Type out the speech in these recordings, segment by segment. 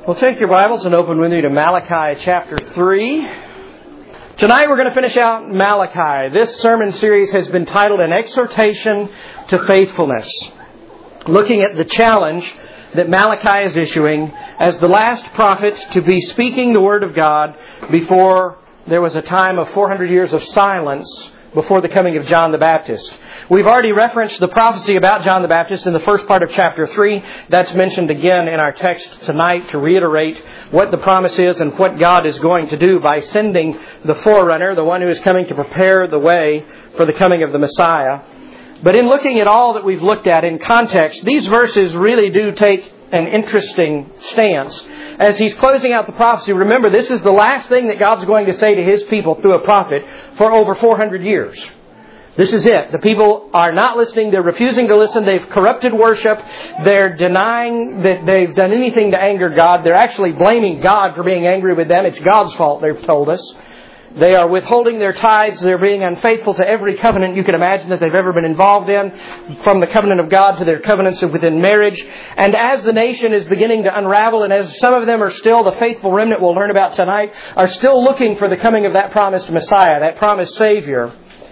Well, take your Bibles and open with me to Malachi chapter 3. Tonight we're going to finish out Malachi. This sermon series has been titled An Exhortation to Faithfulness, looking at the challenge that Malachi is issuing as the last prophet to be speaking the Word of God before there was a time of 400 years of silence before the coming of John the Baptist. We've already referenced the prophecy about John the Baptist in the first part of chapter 3. That's mentioned again in our text tonight to reiterate what the promise is and what God is going to do by sending the forerunner, the one who is coming to prepare the way for the coming of the Messiah. But in looking at all that we've looked at in context, these verses really do take an interesting stance. As he's closing out the prophecy, remember, this is the last thing that God's going to say to His people through a prophet for over 400 years. This is it. The people are not listening. They're refusing to listen. They've corrupted worship. They're denying that they've done anything to anger God. They're actually blaming God for being angry with them. It's God's fault, they've told us. They are withholding their tithes. They're being unfaithful to every covenant you can imagine that they've ever been involved in, from the covenant of God to their covenants within marriage. And as the nation is beginning to unravel, and as some of them are still, the faithful remnant we'll learn about tonight, are still looking for the coming of that promised Messiah, that promised Savior,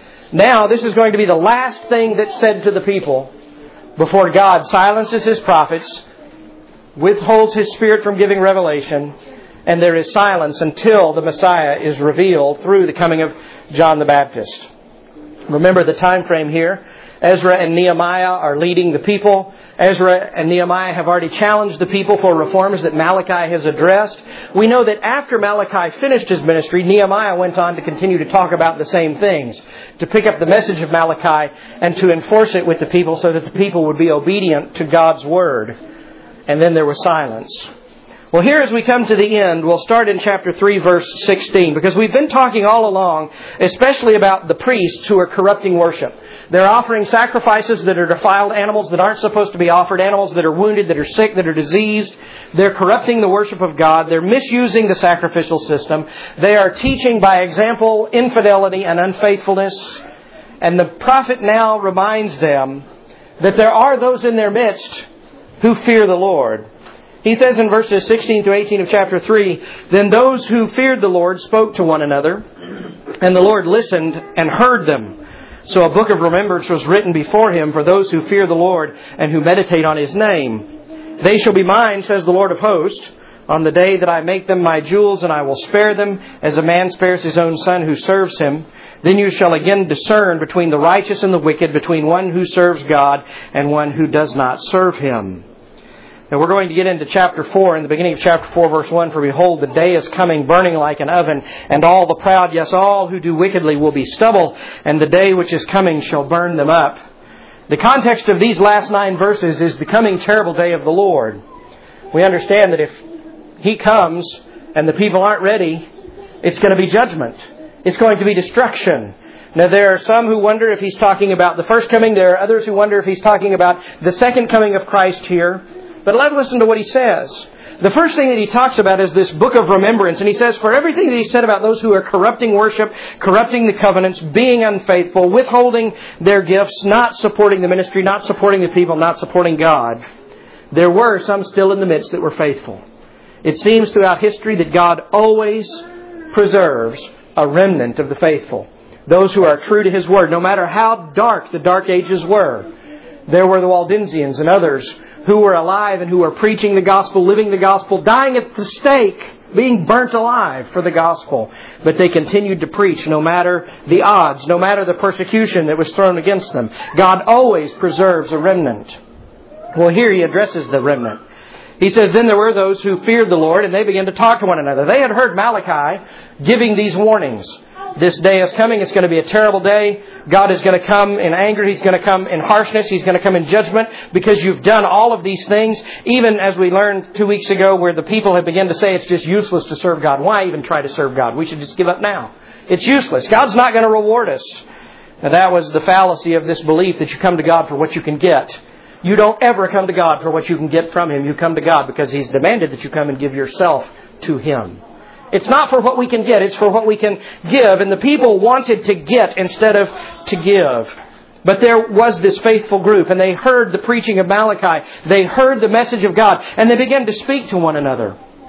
now this is going to be the last thing that's said to the people before God silences His prophets, withholds His Spirit from giving revelation, and there is silence until the Messiah is revealed through the coming of John the Baptist. Remember the time frame here. Ezra and Nehemiah are leading the people. Ezra and Nehemiah have already challenged the people for reforms that Malachi has addressed. We know that after Malachi finished his ministry, Nehemiah went on to continue to talk about the same things, to pick up the message of Malachi and to enforce it with the people so that the people would be obedient to God's Word. And then there was silence. Well, here as we come to the end, we'll start in chapter 3, verse 16, because we've been talking all along, especially about the priests who are corrupting worship. They're offering sacrifices that are defiled, animals that aren't supposed to be offered, animals that are wounded, that are sick, that are diseased. They're corrupting the worship of God. They're misusing the sacrificial system. They are teaching by example infidelity and unfaithfulness. And the prophet now reminds them that there are those in their midst who fear the Lord. He says in verses 16 to 18 of chapter 3, Then those who feared the Lord spoke to one another, and the Lord listened and heard them. So a book of remembrance was written before Him for those who fear the Lord and who meditate on His name. They shall be mine, says the Lord of hosts, on the day that I make them my jewels, and I will spare them as a man spares his own son who serves him. Then you shall again discern between the righteous and the wicked, between one who serves God and one who does not serve Him. Now we're going to get into chapter 4, in the beginning of chapter 4, verse 1, For behold, the day is coming, burning like an oven, and all the proud, yes, all who do wickedly will be stubble, and the day which is coming shall burn them up. The context of these last 9 verses is the coming terrible day of the Lord. We understand that if He comes and the people aren't ready, it's going to be judgment. It's going to be destruction. Now there are some who wonder if He's talking about the first coming. There are others who wonder if He's talking about the second coming of Christ here. But let's listen to what He says. The first thing that He talks about is this book of remembrance. And He says, for everything that He said about those who are corrupting worship, corrupting the covenants, being unfaithful, withholding their gifts, not supporting the ministry, not supporting the people, not supporting God, there were some still in the midst that were faithful. It seems throughout history that God always preserves a remnant of the faithful. Those who are true to His Word, no matter how dark the dark ages were. There were the Waldensians and others who were alive and who were preaching the gospel, living the gospel, dying at the stake, being burnt alive for the gospel. But they continued to preach no matter the odds, no matter the persecution that was thrown against them. God always preserves a remnant. Well, here He addresses the remnant. He says, Then there were those who feared the Lord, and they began to talk to one another. They had heard Malachi giving these warnings. This day is coming. It's going to be a terrible day. God is going to come in anger. He's going to come in harshness. He's going to come in judgment because you've done all of these things. Even as we learned 2 weeks ago where the people have begun to say it's just useless to serve God. Why even try to serve God? We should just give up now. It's useless. God's not going to reward us. Now that was the fallacy of this belief that you come to God for what you can get. You don't ever come to God for what you can get from Him. You come to God because He's demanded that you come and give yourself to Him. It's not for what we can get, it's for what we can give. And the people wanted to get instead of to give. But there was this faithful group, and they heard the preaching of Malachi. They heard the message of God, and they began to speak to one another.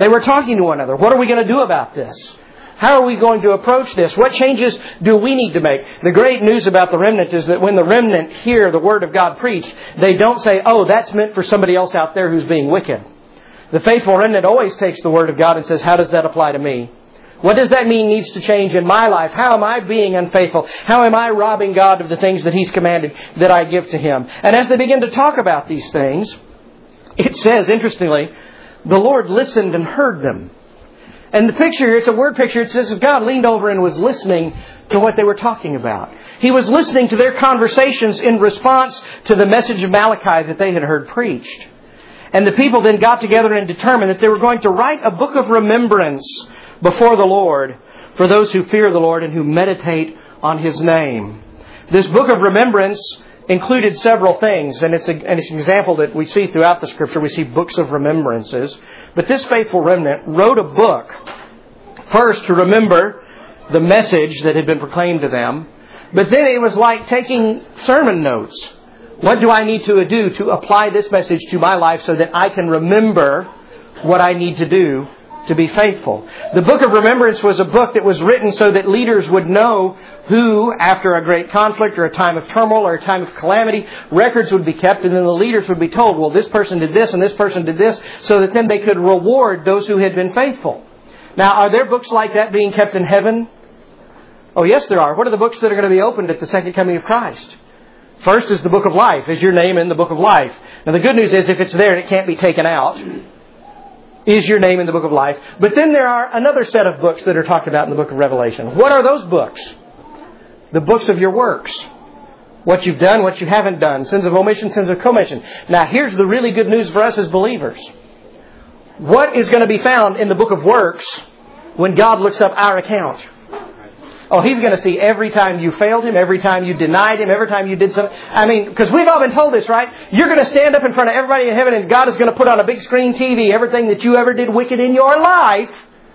They were talking to one another. What are we going to do about this? How are we going to approach this? What changes do we need to make? The great news about the remnant is that when the remnant hear the Word of God preached, they don't say, oh, that's meant for somebody else out there who's being wicked. The faithful remnant always takes the Word of God and says, how does that apply to me? What does that mean needs to change in my life? How am I being unfaithful? How am I robbing God of the things that He's commanded that I give to Him? And as they begin to talk about these things, it says, interestingly, the Lord listened and heard them. And the picture here, it's a word picture. It says that God leaned over and was listening to what they were talking about. He was listening to their conversations in response to the message of Malachi that they had heard preached. And the people then got together and determined that they were going to write a book of remembrance before the Lord for those who fear the Lord and who meditate on His name. This book of remembrance included several things, and it's an example that we see throughout the Scripture. We see books of remembrances. But this faithful remnant wrote a book, first to remember the message that had been proclaimed to them, but then it was like taking sermon notes. What do I need to do to apply this message to my life so that I can remember what I need to do to be faithful? The book of remembrance was a book that was written so that leaders would know who, after a great conflict or a time of turmoil or a time of calamity, records would be kept, and then the leaders would be told, well, this person did this and this person did this, so that then they could reward those who had been faithful. Now, are there books like that being kept in heaven? Oh, yes, there are. What are the books that are going to be opened at the second coming of Christ? First is the book of life. Is your name in the book of life? Now, the good news is if it's there and it can't be taken out, is your name in the book of life? But then there are another set of books that are talked about in the book of Revelation. What are those books? The books of your works. What you've done, what you haven't done. Sins of omission, sins of commission. Now, here's the really good news for us as believers. What is going to be found in the book of works when God looks up our account? Oh, He's going to see every time you failed Him, every time you denied Him, every time you did something. I mean, because we've all been told this, right? You're going to stand up in front of everybody in heaven and God is going to put on a big screen TV everything that you ever did wicked in your life.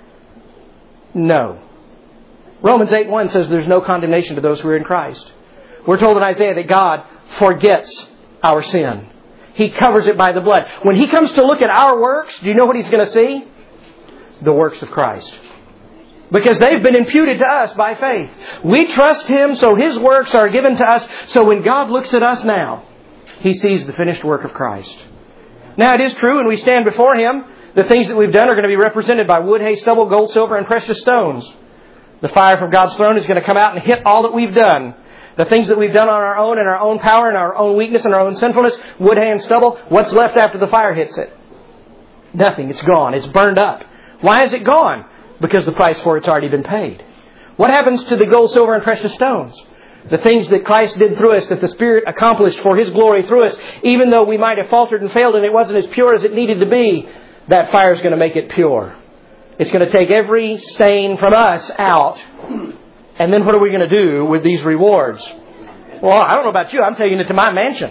No. Romans 8:1 says there's no condemnation to those who are in Christ. We're told in Isaiah that God forgets our sin. He covers it by the blood. When He comes to look at our works, do you know what He's going to see? The works of Christ. Because they've been imputed to us by faith. We trust Him, so His works are given to us. So when God looks at us now, He sees the finished work of Christ. Now it is true, when we stand before Him, the things that we've done are going to be represented by wood, hay, stubble, gold, silver, and precious stones. The fire from God's throne is going to come out and hit all that we've done. The things that we've done on our own, in our own power, in our own weakness, and our own sinfulness, wood, hay, and stubble, what's left after the fire hits it? Nothing. It's gone. It's burned up. Why is it gone? Because the price for it's already been paid. What happens to the gold, silver, and precious stones? The things that Christ did through us, that the Spirit accomplished for His glory through us, even though we might have faltered and failed and it wasn't as pure as it needed to be, that fire is going to make it pure. It's going to take every stain from us out. And then what are we going to do with these rewards? Well, I don't know about you. I'm taking it to my mansion.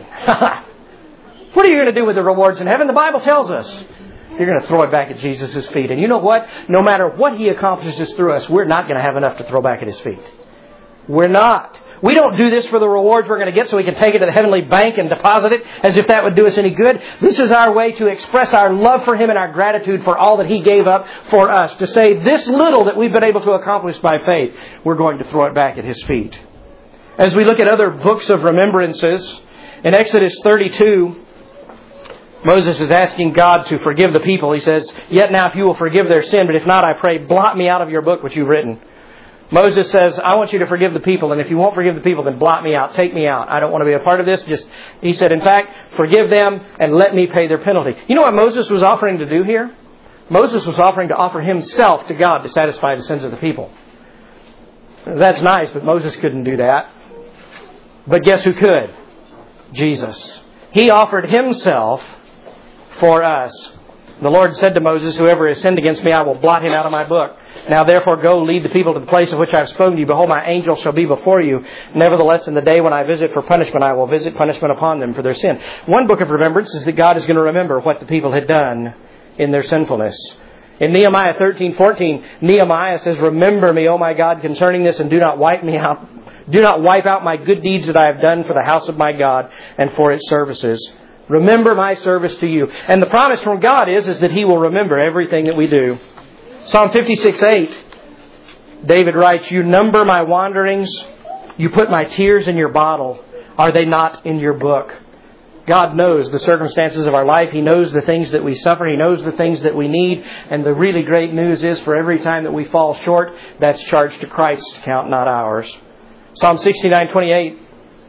What are you going to do with the rewards in heaven? The Bible tells us. You're going to throw it back at Jesus' feet. And you know what? No matter what He accomplishes through us, we're not going to have enough to throw back at His feet. We're not. We don't do this for the rewards we're going to get so we can take it to the heavenly bank and deposit it as if that would do us any good. This is our way to express our love for Him and our gratitude for all that He gave up for us. To say this little that we've been able to accomplish by faith, we're going to throw it back at His feet. As we look at other books of remembrances, in Exodus 32, Moses is asking God to forgive the people. He says, "Yet now if you will forgive their sin, but if not, I pray, blot me out of your book which you've written." Moses says, I want you to forgive the people, and if you won't forgive the people, then blot me out, take me out. I don't want to be a part of this. He said, in fact, forgive them and let me pay their penalty. You know what Moses was offering to do here? Moses was offering to offer himself to God to satisfy the sins of the people. That's nice, but Moses couldn't do that. But guess who could? Jesus. He offered Himself for us. The Lord said to Moses, whoever has sinned against me, I will blot him out of my book. Now therefore go, lead the people to the place of which I have spoken to you. Behold, my angel shall be before you. Nevertheless, in the day when I visit for punishment, I will visit punishment upon them for their sin. One book of remembrance is that God is going to remember what the people had done in their sinfulness. In Nehemiah 13:14, Nehemiah says, remember me, O my God, concerning this, and do not wipe me out. Do not wipe out my good deeds that I have done for the house of my God and for its services Remember my service to you. And the promise from God is that He will remember everything that we do. Psalm 56:8, David writes, You number my wanderings. You put my tears in your bottle. Are they not in your book? God knows the circumstances of our life. He knows the things that we suffer. He knows the things that we need. And the really great news is for every time that we fall short, that's charged to Christ's account, not ours. Psalm 69:28,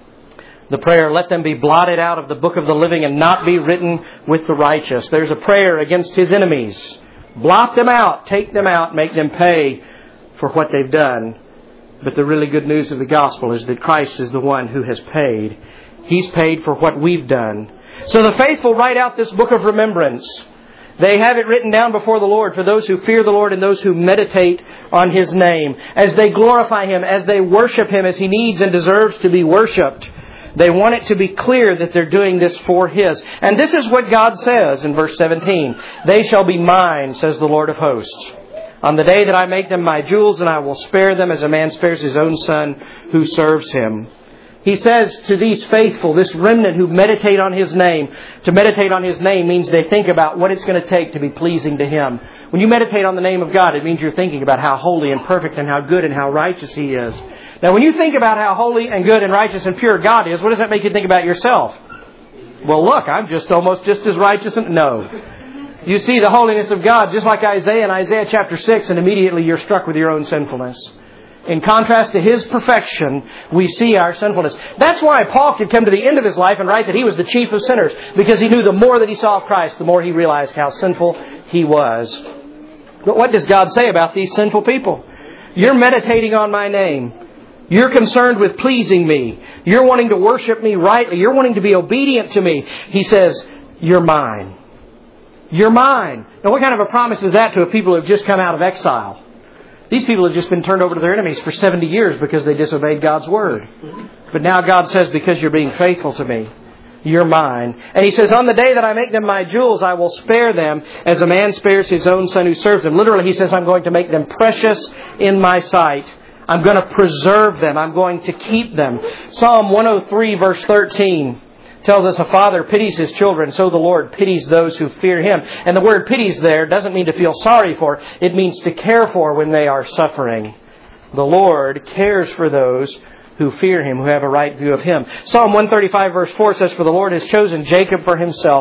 the prayer, let them be blotted out of the book of the living and not be written with the righteous. There's a prayer against His enemies. Blot them out, take them out, make them pay for what they've done. But the really good news of the gospel is that Christ is the one who has paid. He's paid for what we've done. So the faithful write out this book of remembrance. They have it written down before the Lord for those who fear the Lord and those who meditate on His name. As they glorify Him, as they worship Him as He needs and deserves to be worshipped. They want it to be clear that they're doing this for His. And this is what God says in verse 17. They shall be mine, says the Lord of hosts, on the day that I make them my jewels, and I will spare them as a man spares his own son who serves him. He says to these faithful, this remnant who meditate on His name, to meditate on His name means they think about what it's going to take to be pleasing to Him. When you meditate on the name of God, it means you're thinking about how holy and perfect and how good and how righteous He is. Now, when you think about how holy and good and righteous and pure God is, what does that make you think about yourself? Well, look, I'm almost just as righteous. No. You see the holiness of God, just like Isaiah in Isaiah chapter 6, and immediately you're struck with your own sinfulness. In contrast to His perfection, we see our sinfulness. That's why Paul could come to the end of his life and write that he was the chief of sinners. Because he knew the more that he saw of Christ, the more he realized how sinful he was. But what does God say about these sinful people? You're meditating on my name. You're concerned with pleasing me. You're wanting to worship me rightly. You're wanting to be obedient to me. He says, you're mine. You're mine. Now what kind of a promise is that to a people who have just come out of exile? These people have just been turned over to their enemies for 70 years because they disobeyed God's word. But now God says, because you're being faithful to me, you're mine. And He says, on the day that I make them my jewels, I will spare them as a man spares his own son who serves him. Literally, He says, I'm going to make them precious in my sight. I'm going to preserve them. I'm going to keep them. Psalm 103 verse 13 tells us a father pities his children, so the Lord pities those who fear Him. And the word pities there doesn't mean to feel sorry for. It means to care for when they are suffering. The Lord cares for those who fear Him, who have a right view of Him. Psalm 135 verse 4 says, for the Lord has chosen Jacob for Himself,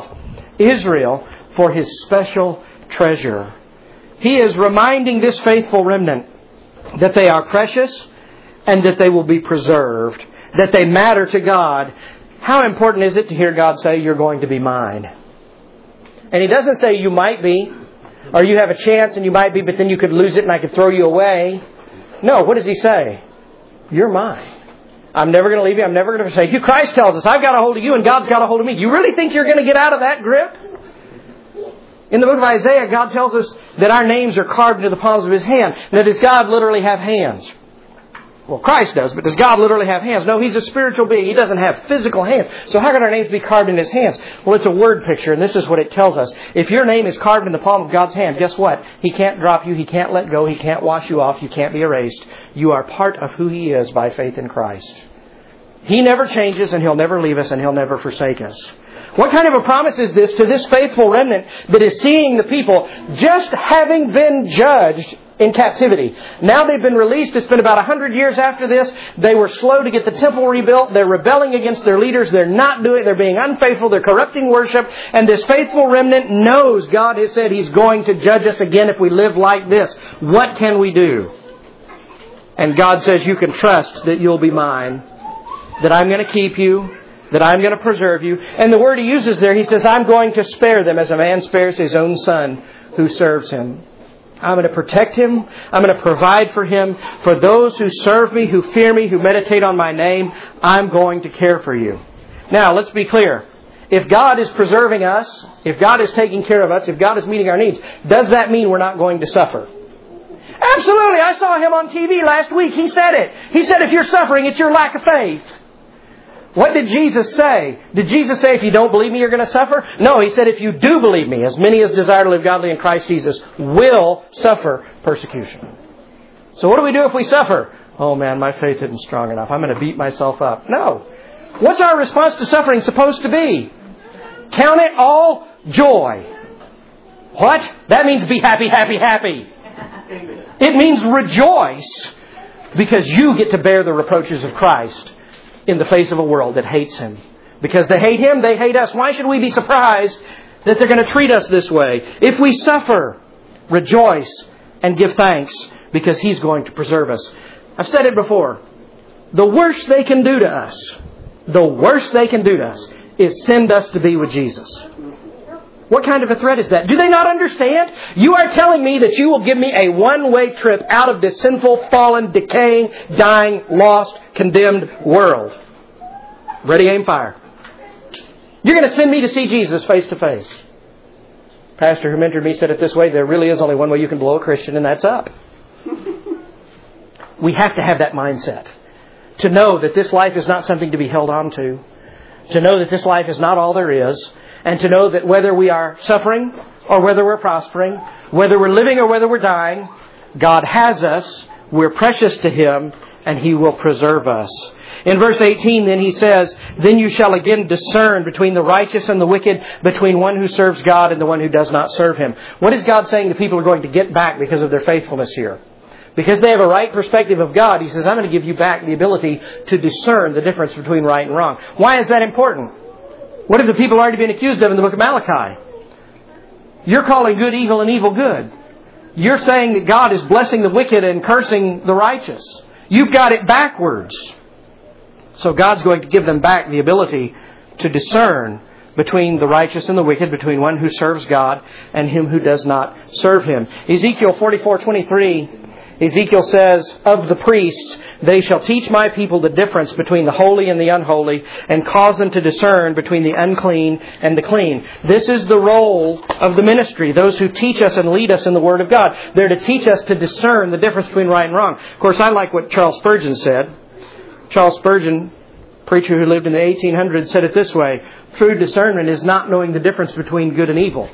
Israel for His special treasure. He is reminding this faithful remnant that they are precious and that they will be preserved, that they matter to God. How important is it to hear God say, you're going to be mine? And He doesn't say you might be, or you have a chance and you might be, but then you could lose it and I could throw you away. No, what does He say? You're mine. I'm never going to leave you. I'm never going to forsake you. Christ tells us, I've got a hold of you and God's got a hold of me. You really think you're going to get out of that grip? In the book of Isaiah, God tells us that our names are carved into the palms of His hand. Now, does God literally have hands? Well, Christ does, but does God literally have hands? No, He's a spiritual being. He doesn't have physical hands. So how can our names be carved in His hands? Well, it's a word picture, and this is what it tells us. If your name is carved in the palm of God's hand, guess what? He can't drop you. He can't let go. He can't wash you off. You can't be erased. You are part of who He is by faith in Christ. He never changes, and He'll never leave us, and He'll never forsake us. What kind of a promise is this to this faithful remnant that is seeing the people just having been judged in captivity? Now they've been released. It's been about 100 years after this. They were slow to get the temple rebuilt. They're rebelling against their leaders. They're not doing it. They're being unfaithful. They're corrupting worship. And this faithful remnant knows God has said He's going to judge us again if we live like this. What can we do? And God says, you can trust that you'll be mine, that I'm going to keep you, that I'm going to preserve you. And the word He uses there, He says, I'm going to spare them as a man spares his own son who serves him. I'm going to protect him. I'm going to provide for him. For those who serve me, who fear me, who meditate on my name, I'm going to care for you. Now, let's be clear. If God is preserving us, if God is taking care of us, if God is meeting our needs, does that mean we're not going to suffer? Absolutely. I saw Him on TV last week. He said it. He said, if you're suffering, it's your lack of faith. What did Jesus say? Did Jesus say, if you don't believe me, you're going to suffer? No, He said, if you do believe me, as many as desire to live godly in Christ Jesus will suffer persecution. So what do we do if we suffer? Oh man, my faith isn't strong enough. I'm going to beat myself up. No. What's our response to suffering supposed to be? Count it all joy. What? That means be happy, happy, happy. It means rejoice because you get to bear the reproaches of Christ in the face of a world that hates Him. Because they hate Him, they hate us. Why should we be surprised that they're going to treat us this way? If we suffer, rejoice and give thanks because He's going to preserve us. I've said it before. The worst they can do to us, is send us to be with Jesus. What kind of a threat is that? Do they not understand? You are telling me that you will give me a one-way trip out of this sinful, fallen, decaying, dying, lost, condemned world. Ready, aim, fire. You're going to send me to see Jesus face to face. Pastor who mentored me said it this way: there really is only one way you can blow a Christian, and that's up. We have to have that mindset. To know that this life is not something to be held on to. To know that this life is not all there is. And to know that whether we are suffering or whether we're prospering, whether we're living or whether we're dying, God has us, we're precious to Him, and He will preserve us. In verse 18 then He says, then you shall again discern between the righteous and the wicked, between one who serves God and the one who does not serve Him. What is God saying the people are going to get back because of their faithfulness here? Because they have a right perspective of God, He says, I'm going to give you back the ability to discern the difference between right and wrong. Why is that important? What have the people already been accused of in the book of Malachi? You're calling good evil and evil good. You're saying that God is blessing the wicked and cursing the righteous. You've got it backwards. So God's going to give them back the ability to discern between the righteous and the wicked, between one who serves God and him who does not serve Him. Ezekiel 44:23, Ezekiel says, of the priests, they shall teach my people the difference between the holy and the unholy, and cause them to discern between the unclean and the clean. This is the role of the ministry, those who teach us and lead us in the Word of God. They're to teach us to discern the difference between right and wrong. Of course, I like what Charles Spurgeon said. Charles Spurgeon, preacher who lived in the 1800s, said it this way: true discernment is not knowing the difference between good and evil.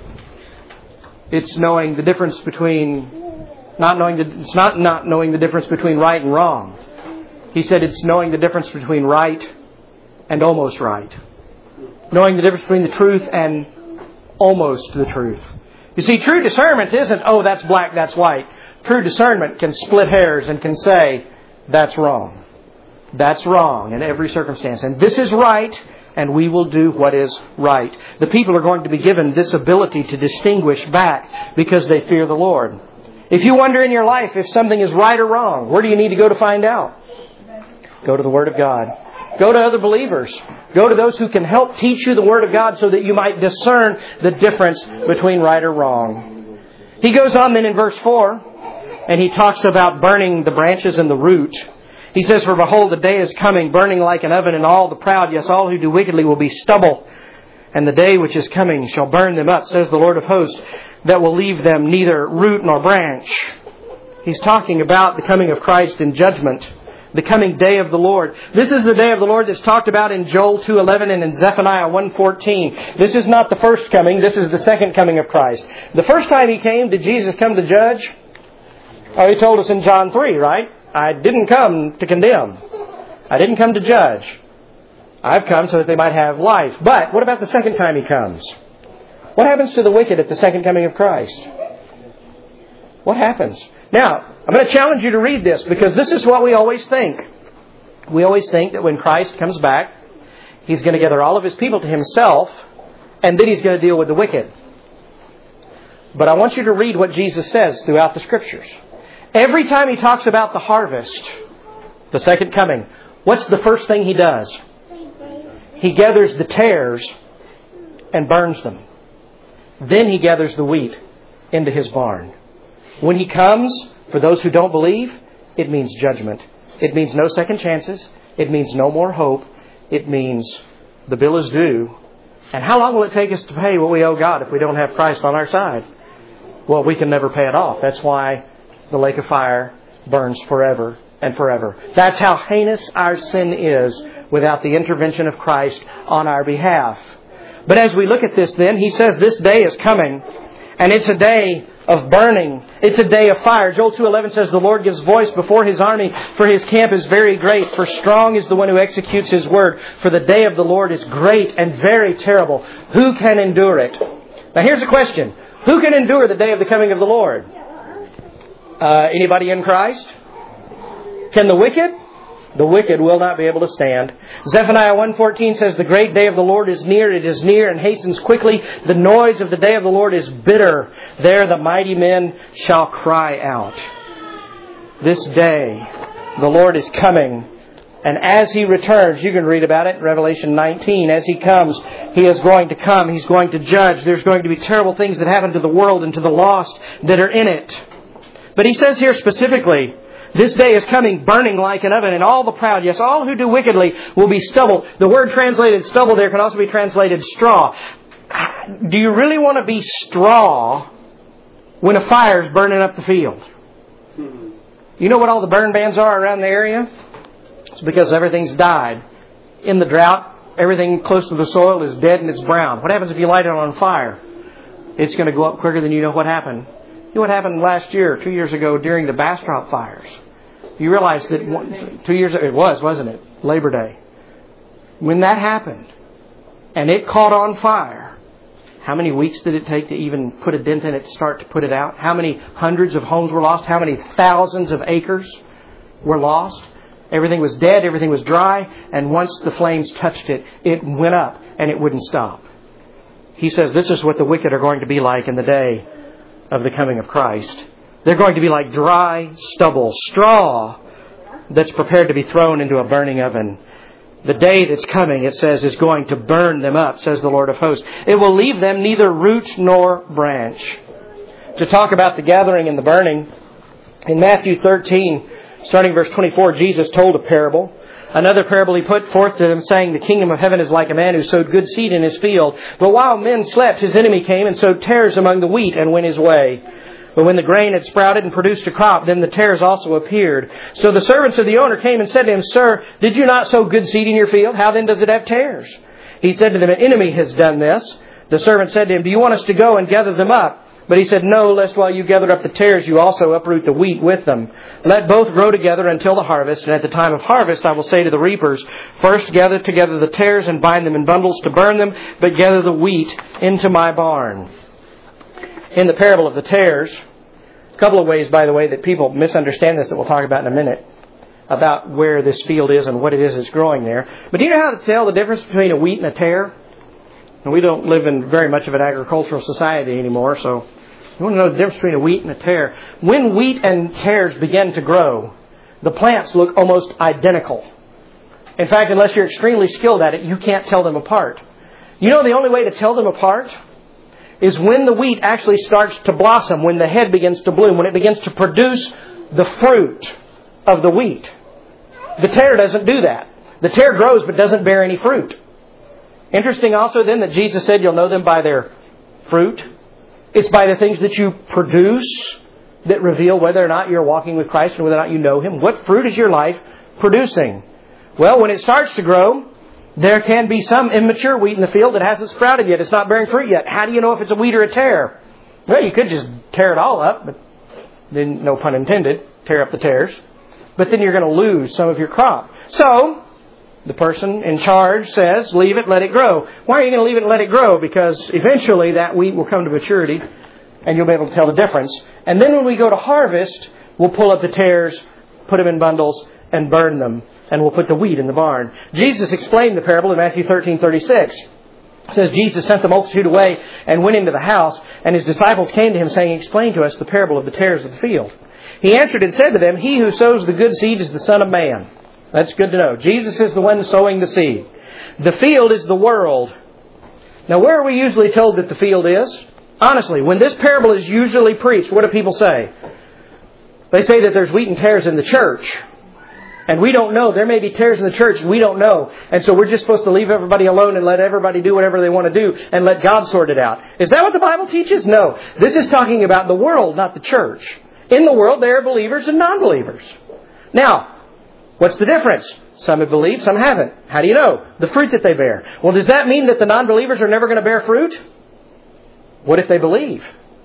It's knowing the difference between not knowing the difference between right and wrong. He said it's knowing the difference between right and almost right. Knowing the difference between the truth and almost the truth. You see, true discernment isn't, oh, that's black, that's white. True discernment can split hairs and can say, that's wrong. That's wrong in every circumstance. And this is right, and we will do what is right. The people are going to be given this ability to distinguish back because they fear the Lord. If you wonder in your life if something is right or wrong, where do you need to go to find out? Go to the Word of God. Go to other believers. Go to those who can help teach you the Word of God so that you might discern the difference between right or wrong. He goes on then in verse 4, and he talks about burning the branches and the root. He says, for behold, the day is coming, burning like an oven, and all the proud, yes, all who do wickedly will be stubble. And the day which is coming shall burn them up, says the Lord of hosts, that will leave them neither root nor branch. He's talking about the coming of Christ in judgment, the coming day of the Lord. This is the day of the Lord that's talked about in Joel 2:11 and in Zephaniah 1:14. This is not the first coming, this is the second coming of Christ. The first time He came, did Jesus come to judge? Oh, He told us in John 3, right? I didn't come to condemn. I didn't come to judge. I've come so that they might have life. But what about the second time He comes? What happens to the wicked at the second coming of Christ? What happens? Now, I'm going to challenge you to read this because this is what we always think. We always think that when Christ comes back, He's going to gather all of His people to Himself and then He's going to deal with the wicked. But I want you to read what Jesus says throughout the Scriptures. Every time He talks about the harvest, the second coming, what's the first thing He does? He gathers the tares and burns them. Then He gathers the wheat into His barn. When He comes, for those who don't believe, it means judgment. It means no second chances. It means no more hope. It means the bill is due. And how long will it take us to pay what we owe God if we don't have Christ on our side? Well, we can never pay it off. That's why the lake of fire burns forever and forever. That's how heinous our sin is without the intervention of Christ on our behalf. But as we look at this then, He says this day is coming, and it's a day of burning. It's a day of fire. Joel 2:11 says, the Lord gives voice before His army, for His camp is very great. For strong is the one who executes His word. For the day of the Lord is great and very terrible. Who can endure it? Now here's a question. Who can endure the day of the coming of the Lord? Anybody in Christ? Can the wicked? The wicked will not be able to stand. Zephaniah 1:14 says, the great day of the Lord is near. It is near and hastens quickly. The noise of the day of the Lord is bitter. There the mighty men shall cry out. This day the Lord is coming. And as He returns, you can read about it in Revelation 19. As He comes, He is going to come. He's going to judge. There's going to be terrible things that happen to the world and to the lost that are in it. But He says here specifically, this day is coming burning like an oven, and all the proud, yes, all who do wickedly will be stubble. The word translated stubble there can also be translated straw. Do you really want to be straw when a fire's burning up the field? You know what all the burn bans are around the area? It's because everything's died. In the drought, everything close to the soil is dead and it's brown. What happens if you light it on fire? It's going to go up quicker than you know what happened. You know what happened last year, 2 years ago, during the Bastrop fires? You realize that 2 years ago, it was, wasn't it? Labor Day. When that happened, and it caught on fire, how many weeks did it take to even put a dent in it to start to put it out? How many hundreds of homes were lost? How many thousands of acres were lost? Everything was dead, everything was dry, and once the flames touched it, it went up and it wouldn't stop. He says this is what the wicked are going to be like in the day of the coming of Christ. They're going to be like dry stubble, straw that's prepared to be thrown into a burning oven. The day that's coming, it says, is going to burn them up, says the Lord of hosts. It will leave them neither root nor branch. To talk about the gathering and the burning, in Matthew 13, starting verse 24, Jesus told a parable. Another parable He put forth to them, saying, the kingdom of heaven is like a man who sowed good seed in his field. But while men slept, his enemy came and sowed tares among the wheat and went his way. But when the grain had sprouted and produced a crop, then the tares also appeared. So the servants of the owner came and said to him, Sir, did you not sow good seed in your field? How then does it have tares? He said to them, an enemy has done this. The servant said to him, do you want us to go and gather them up? But he said, no, lest while you gather up the tares, you also uproot the wheat with them. Let both grow together until the harvest. And at the time of harvest, I will say to the reapers, first gather together the tares and bind them in bundles to burn them, but gather the wheat into my barn. In the parable of the tares, a couple of ways, by the way, that people misunderstand this that we'll talk about in a minute, about where this field is and what it is that's growing there. But do you know how to tell the difference between a wheat and a tare? And we don't live in very much of an agricultural society anymore, so you want to know the difference between a wheat and a tare. When wheat and tares begin to grow, the plants look almost identical. In fact, unless you're extremely skilled at it, you can't tell them apart. You know the only way to tell them apart is when the wheat actually starts to blossom, when the head begins to bloom, when it begins to produce the fruit of the wheat. The tare doesn't do that. The tare grows but doesn't bear any fruit. Interesting also then that Jesus said you'll know them by their fruit. It's by the things that you produce that reveal whether or not you're walking with Christ and whether or not you know Him. What fruit is your life producing? Well, when it starts to grow, there can be some immature wheat in the field that hasn't sprouted yet. It's not bearing fruit yet. How do you know if it's a wheat or a tare? Well, you could just tear it all up, but then, no pun intended, tear up the tares. But then you're going to lose some of your crop. So, the person in charge says, leave it, let it grow. Why are you going to leave it and let it grow? Because eventually that wheat will come to maturity and you'll be able to tell the difference. And then when we go to harvest, we'll pull up the tares, put them in bundles, and burn them. And we'll put the wheat in the barn. Jesus explained the parable in Matthew 13:36. It says, Jesus sent the multitude away and went into the house, and His disciples came to Him, saying, explain to us the parable of the tares of the field. He answered and said to them, he who sows the good seed is the Son of Man. That's good to know. Jesus is the one sowing the seed. The field is the world. Now, where are we usually told that the field is? Honestly, when this parable is usually preached, what do people say? They say that there's wheat and tares in the church. And we don't know. There may be tares in the church. We don't know. And so we're just supposed to leave everybody alone and let everybody do whatever they want to do and let God sort it out. Is that what the Bible teaches? No. This is talking about the world, not the church. In the world, there are believers and non-believers. Now, what's the difference? Some have believed, some haven't. How do you know? The fruit that they bear. Well, does that mean that the non-believers are never going to bear fruit? What if they believe?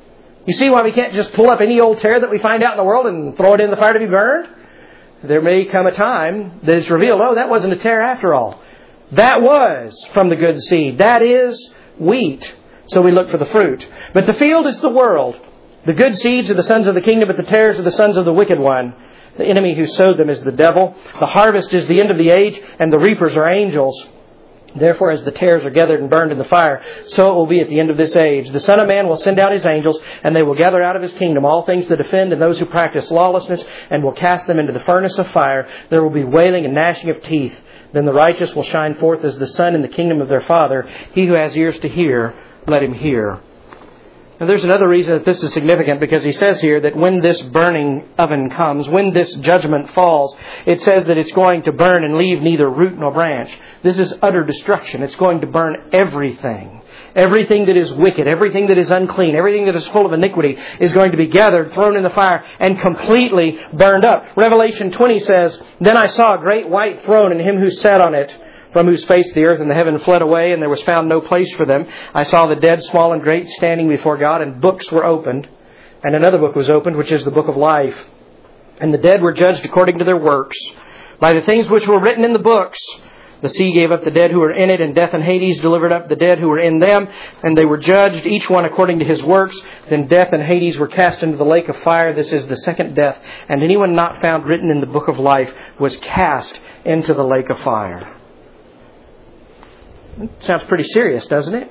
You see why we can't just pull up any old tare that we find out in the world and throw it in the fire to be burned? There may come a time that it's revealed, oh, that wasn't a tare after all. That was from the good seed. That is wheat. So we look for the fruit. But the field is the world. The good seeds are the sons of the kingdom, but the tares are the sons of the wicked one. The enemy who sowed them is the devil. The harvest is the end of the age, and the reapers are angels. Therefore, as the tares are gathered and burned in the fire, so it will be at the end of this age. The Son of Man will send out His angels, and they will gather out of His kingdom all things that offend and those who practice lawlessness, and will cast them into the furnace of fire. There will be wailing and gnashing of teeth. Then the righteous will shine forth as the sun in the kingdom of their Father. He who has ears to hear, let him hear. Now there's another reason that this is significant, because he says here that when this burning oven comes, when this judgment falls, it says that it's going to burn and leave neither root nor branch. This is utter destruction. It's going to burn everything. Everything that is wicked, everything that is unclean, everything that is full of iniquity is going to be gathered, thrown in the fire, and completely burned up. Revelation 20 says, Then I saw a great white throne and Him who sat on it, from whose face the earth and the heaven fled away, and there was found no place for them. I saw the dead, small and great, standing before God, and books were opened. And another book was opened, which is the book of life. And the dead were judged according to their works, by the things which were written in the books. The sea gave up the dead who were in it, and death and Hades delivered up the dead who were in them. And they were judged, each one according to his works. Then death and Hades were cast into the lake of fire. This is the second death. And anyone not found written in the book of life was cast into the lake of fire. Sounds pretty serious, doesn't it?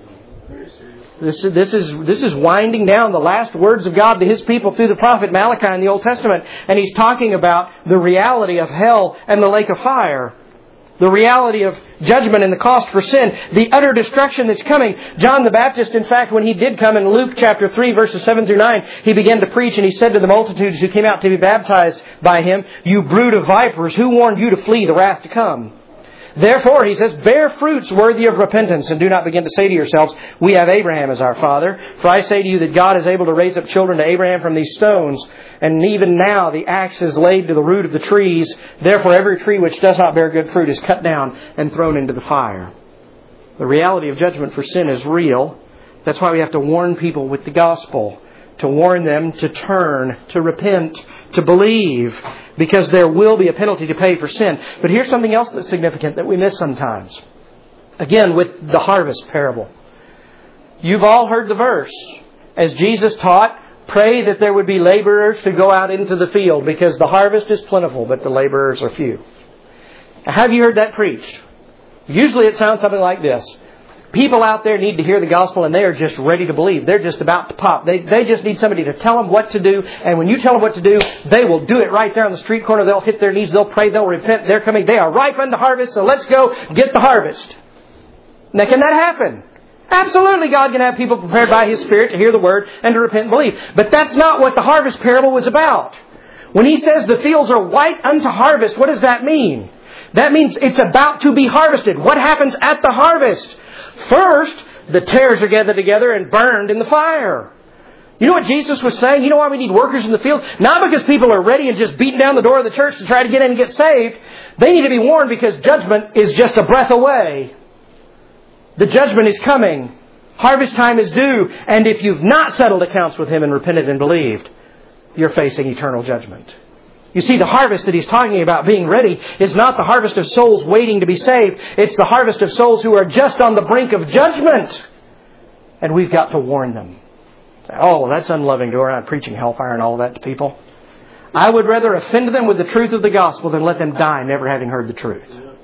This is winding down the last words of God to His people through the prophet Malachi in the Old Testament. And He's talking about the reality of hell and the lake of fire. The reality of judgment and the cost for sin. The utter destruction that's coming. John the Baptist, in fact, when he did come in Luke chapter 3, verses 7 through 9, he began to preach, and he said to the multitudes who came out to be baptized by him, You brood of vipers, who warned you to flee the wrath to come? Therefore, he says, bear fruits worthy of repentance, and do not begin to say to yourselves, We have Abraham as our father. For I say to you that God is able to raise up children to Abraham from these stones. And even now the axe is laid to the root of the trees. Therefore, every tree which does not bear good fruit is cut down and thrown into the fire. The reality of judgment for sin is real. That's why we have to warn people with the gospel. To warn them to turn, to repent, to believe, because there will be a penalty to pay for sin. But here's something else that's significant that we miss sometimes. Again, with the harvest parable. You've all heard the verse. As Jesus taught, pray that there would be laborers to go out into the field, because the harvest is plentiful, but the laborers are few. Now, have you heard that preached? Usually it sounds something like this. People out there need to hear the gospel, and they are just ready to believe. They're just about to pop. They just need somebody to tell them what to do. And when you tell them what to do, they will do it right there on the street corner. They'll hit their knees. They'll pray. They'll repent. They're coming. They are ripe unto harvest. So let's go get the harvest. Now, can that happen? Absolutely, God can have people prepared by His Spirit to hear the Word and to repent and believe. But that's not what the harvest parable was about. When He says the fields are white unto harvest, what does that mean? That means it's about to be harvested. What happens at the harvest? First, the tares are gathered together and burned in the fire. You know what Jesus was saying? You know why we need workers in the field? Not because people are ready and just beating down the door of the church to try to get in and get saved. They need to be warned, because judgment is just a breath away. The judgment is coming. Harvest time is due. And if you've not settled accounts with Him and repented and believed, you're facing eternal judgment. You see, the harvest that He's talking about being ready is not the harvest of souls waiting to be saved. It's the harvest of souls who are just on the brink of judgment. And we've got to warn them. Oh, well, that's unloving to go around preaching hellfire and all that to people. I would rather offend them with the truth of the gospel than let them die never having heard the truth.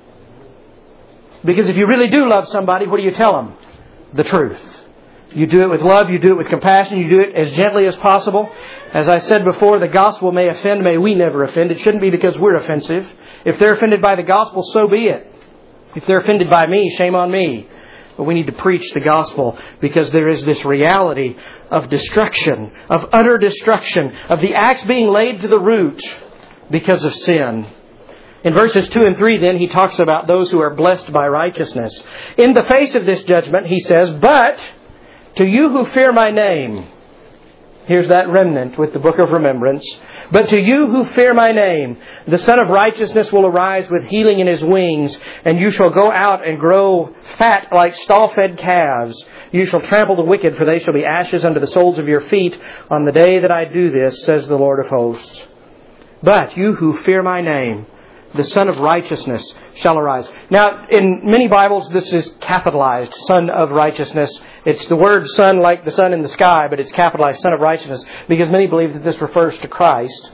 Because if you really do love somebody, what do you tell them? The truth. You do it with love, you do it with compassion, you do it as gently as possible. As I said before, the gospel may offend, may we never offend. It shouldn't be because we're offensive. If they're offended by the gospel, so be it. If they're offended by me, shame on me. But we need to preach the gospel, because there is this reality of destruction, of utter destruction, of the axe being laid to the root because of sin. In verses 2 and 3, then, he talks about those who are blessed by righteousness. In the face of this judgment, he says, But to you who fear my name, Here's that remnant with the book of remembrance. But to you who fear my name, the Son of Righteousness will arise with healing in his wings, and you shall go out and grow fat like stall-fed calves. You shall trample the wicked, for they shall be ashes under the soles of your feet on the day that I do this, says the Lord of hosts. But you who fear my name, the Son of Righteousness shall arise. Now, in many Bibles, this is capitalized, Son of Righteousness. It's the word Son like the sun in the sky, but it's capitalized, Son of Righteousness, because many believe that this refers to Christ.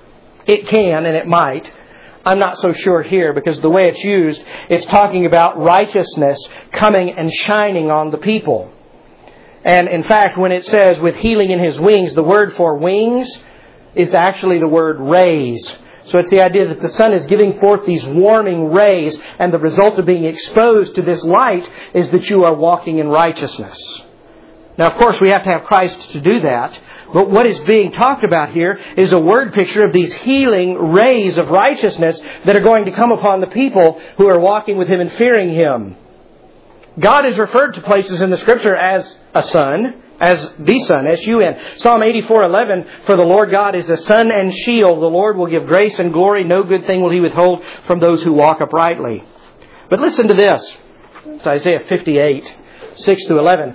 It can, and it might. I'm not so sure here, because the way it's used, it's talking about righteousness coming and shining on the people. And in fact, when it says, with healing in his wings, the word for wings is actually the word rays. So it's the idea that the sun is giving forth these warming rays, and the result of being exposed to this light is that you are walking in righteousness. Now, of course, we have to have Christ to do that. But what is being talked about here is a word picture of these healing rays of righteousness that are going to come upon the people who are walking with Him and fearing Him. God is referred to places in the Scripture as a sun, as the Son, S-U-N. Psalm 84:11, for the Lord God is a sun and shield. The Lord will give grace and glory. No good thing will He withhold from those who walk uprightly. But listen to this. It's Isaiah 58, 6-11.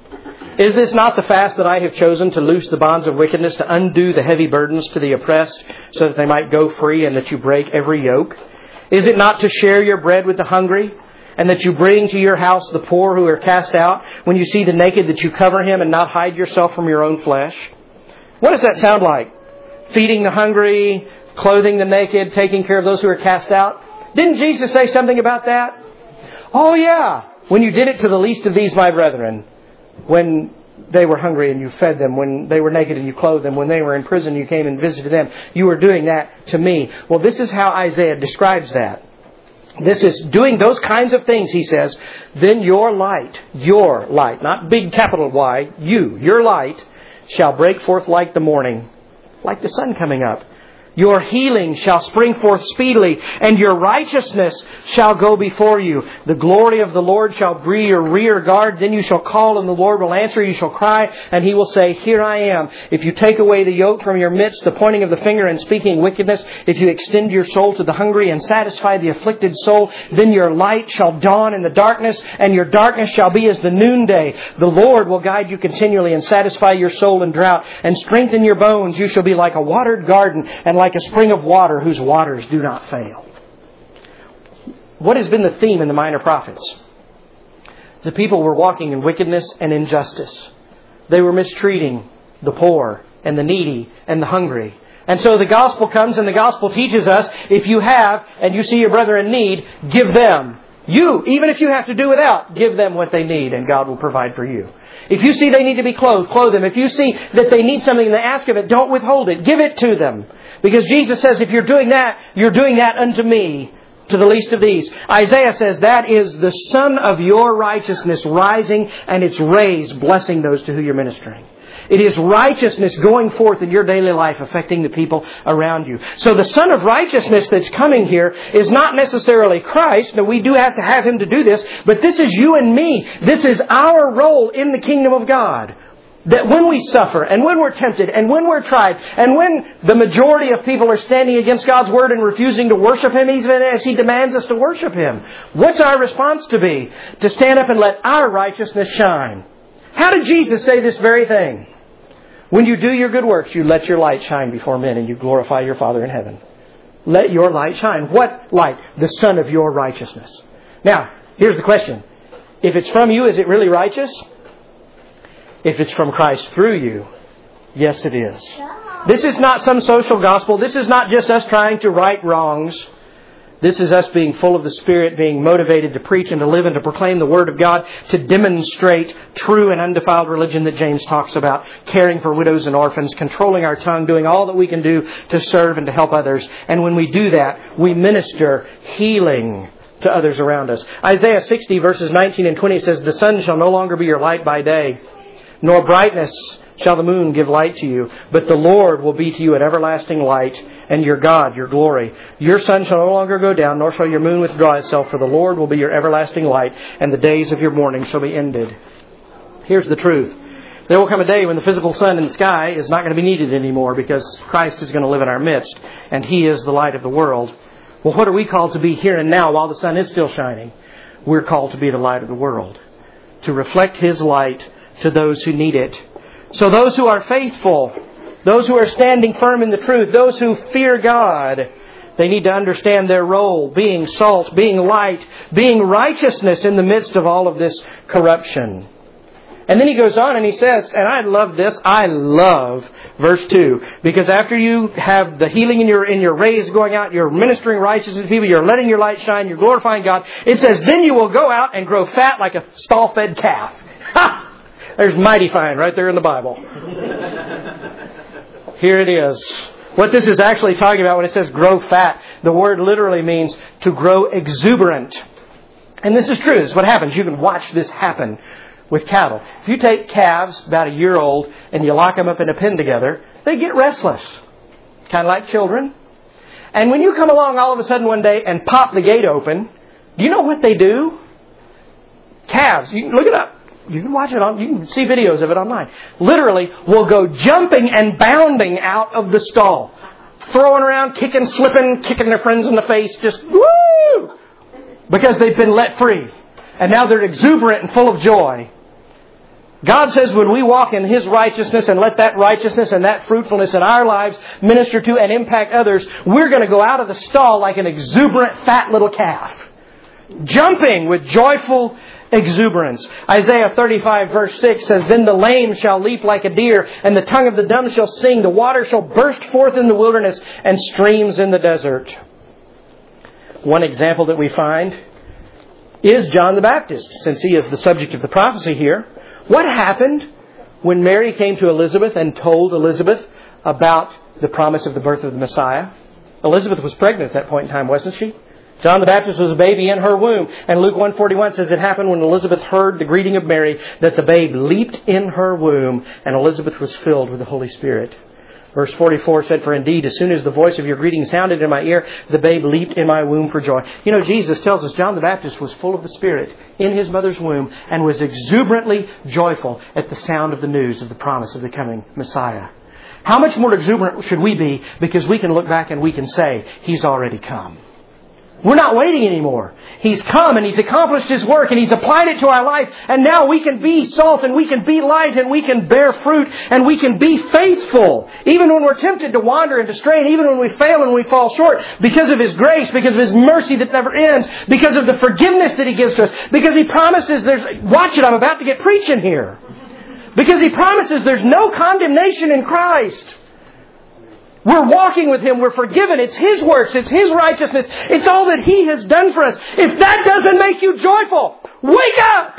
Is this not the fast that I have chosen, to loose the bonds of wickedness, to undo the heavy burdens to the oppressed, so that they might go free and that you break every yoke? Is it not to share your bread with the hungry, and that you bring to your house the poor who are cast out? When you see the naked, that you cover him and not hide yourself from your own flesh? What does that sound like? Feeding the hungry, clothing the naked, taking care of those who are cast out? Didn't Jesus say something about that? Oh yeah, when you did it to the least of these my brethren, when they were hungry and you fed them, when they were naked and you clothed them, when they were in prison you came and visited them, you were doing that to me. Well, this is how Isaiah describes that. This is doing those kinds of things, he says. Then your light, not big capital Y, your light shall break forth like the morning, like the sun coming up. Your healing shall spring forth speedily, and your righteousness shall go before you. The glory of the Lord shall be your rear guard. Then you shall call, and the Lord will answer. You shall cry, and He will say, here I am. If you take away the yoke from your midst, the pointing of the finger and speaking wickedness, if you extend your soul to the hungry and satisfy the afflicted soul, then your light shall dawn in the darkness, and your darkness shall be as the noonday. The Lord will guide you continually and satisfy your soul in drought and strengthen your bones. You shall be like a watered garden and like a spring of water whose waters do not fail. What has been the theme in the minor prophets? The people were walking in wickedness and injustice. They were mistreating the poor and the needy and the hungry. And so the gospel comes, and the gospel teaches us, if you have and you see your brother in need, give them. You, even if you have to do without, give them what they need, and God will provide for you. If you see they need to be clothed, clothe them. If you see that they need something and they ask of it, don't withhold it. Give it to them. Because Jesus says, if you're doing that unto me, to the least of these. Isaiah says that is the sun of your righteousness rising, and its rays blessing those to whom you're ministering. It is righteousness going forth in your daily life, affecting the people around you. So the Son of Righteousness that's coming here is not necessarily Christ. Now, we do have to have Him to do this, but this is you and me. This is our role in the kingdom of God. That when we suffer, and when we're tempted, and when we're tried, and when the majority of people are standing against God's Word and refusing to worship Him, even as He demands us to worship Him, what's our response to be? To stand up and let our righteousness shine. How did Jesus say this very thing? When you do your good works, you let your light shine before men, and you glorify your Father in heaven. Let your light shine. What light? The sun of your righteousness. Now, here's the question. If it's from you, is it really righteous? If it's from Christ through you, yes it is. This is not some social gospel. This is not just us trying to right wrongs. This is us being full of the Spirit, being motivated to preach and to live and to proclaim the Word of God, to demonstrate true and undefiled religion that James talks about, caring for widows and orphans, controlling our tongue, doing all that we can do to serve and to help others. And when we do that, we minister healing to others around us. Isaiah 60 verses 19 and 20 says, the sun shall no longer be your light by day, nor brightness shall the moon give light to you, but the Lord will be to you an everlasting light, and your God, your glory. Your sun shall no longer go down, nor shall your moon withdraw itself, for the Lord will be your everlasting light, and the days of your mourning shall be ended. Here's the truth. There will come a day when the physical sun in the sky is not going to be needed anymore because Christ is going to live in our midst and He is the light of the world. Well, what are we called to be here and now while the sun is still shining? We're called to be the light of the world, to reflect His light to those who need it. So those who are faithful, those who are standing firm in the truth, those who fear God, they need to understand their role, being salt, being light, being righteousness in the midst of all of this corruption. And then he goes on and he says, and I love this, I love verse 2, because after you have the healing in your rays going out, you're ministering righteousness to people, you're letting your light shine, you're glorifying God, it says, then you will go out and grow fat like a stall-fed calf. Ha! There's mighty fine right there in the Bible. Here it is. What this is actually talking about when it says grow fat, the word literally means to grow exuberant. And this is true. This is what happens. You can watch this happen with cattle. If you take calves about a year old and you lock them up in a pen together, they get restless. Kind of like children. And when you come along all of a sudden one day and pop the gate open, do you know what they do? Calves, you can look it up. You can watch it you can see videos of it online. Literally will go jumping and bounding out of the stall. Throwing around, kicking, slipping, kicking their friends in the face, just woo! Because they've been let free. And now they're exuberant and full of joy. God says when we walk in His righteousness and let that righteousness and that fruitfulness in our lives minister to and impact others, we're going to go out of the stall like an exuberant fat little calf. Jumping with joyful exuberance. Isaiah 35 verse 6 says, then the lame shall leap like a deer, and the tongue of the dumb shall sing. The water shall burst forth in the wilderness, and streams in the desert. One example that we find is John the Baptist, since he is the subject of the prophecy here. What happened when Mary came to Elizabeth and told Elizabeth about the promise of the birth of the Messiah? Elizabeth was pregnant at that point in time, wasn't she? John the Baptist was a baby in her womb. And Luke 1:41 says it happened when Elizabeth heard the greeting of Mary that the babe leaped in her womb and Elizabeth was filled with the Holy Spirit. Verse 44 said, for indeed, as soon as the voice of your greeting sounded in my ear, the babe leaped in my womb for joy. You know, Jesus tells us John the Baptist was full of the Spirit in his mother's womb and was exuberantly joyful at the sound of the news of the promise of the coming Messiah. How much more exuberant should we be because we can look back and we can say, He's already come. We're not waiting anymore. He's come and He's accomplished His work and He's applied it to our life. And now we can be salt and we can be light and we can bear fruit and we can be faithful. Even when we're tempted to wander and to stray, and even when we fail and we fall short, because of His grace, because of His mercy that never ends, because of the forgiveness that He gives to us, because He promises watch it, I'm about to get preaching here. Because He promises there's no condemnation in Christ. We're walking with Him. We're forgiven. It's His works. It's His righteousness. It's all that He has done for us. If that doesn't make you joyful, wake up!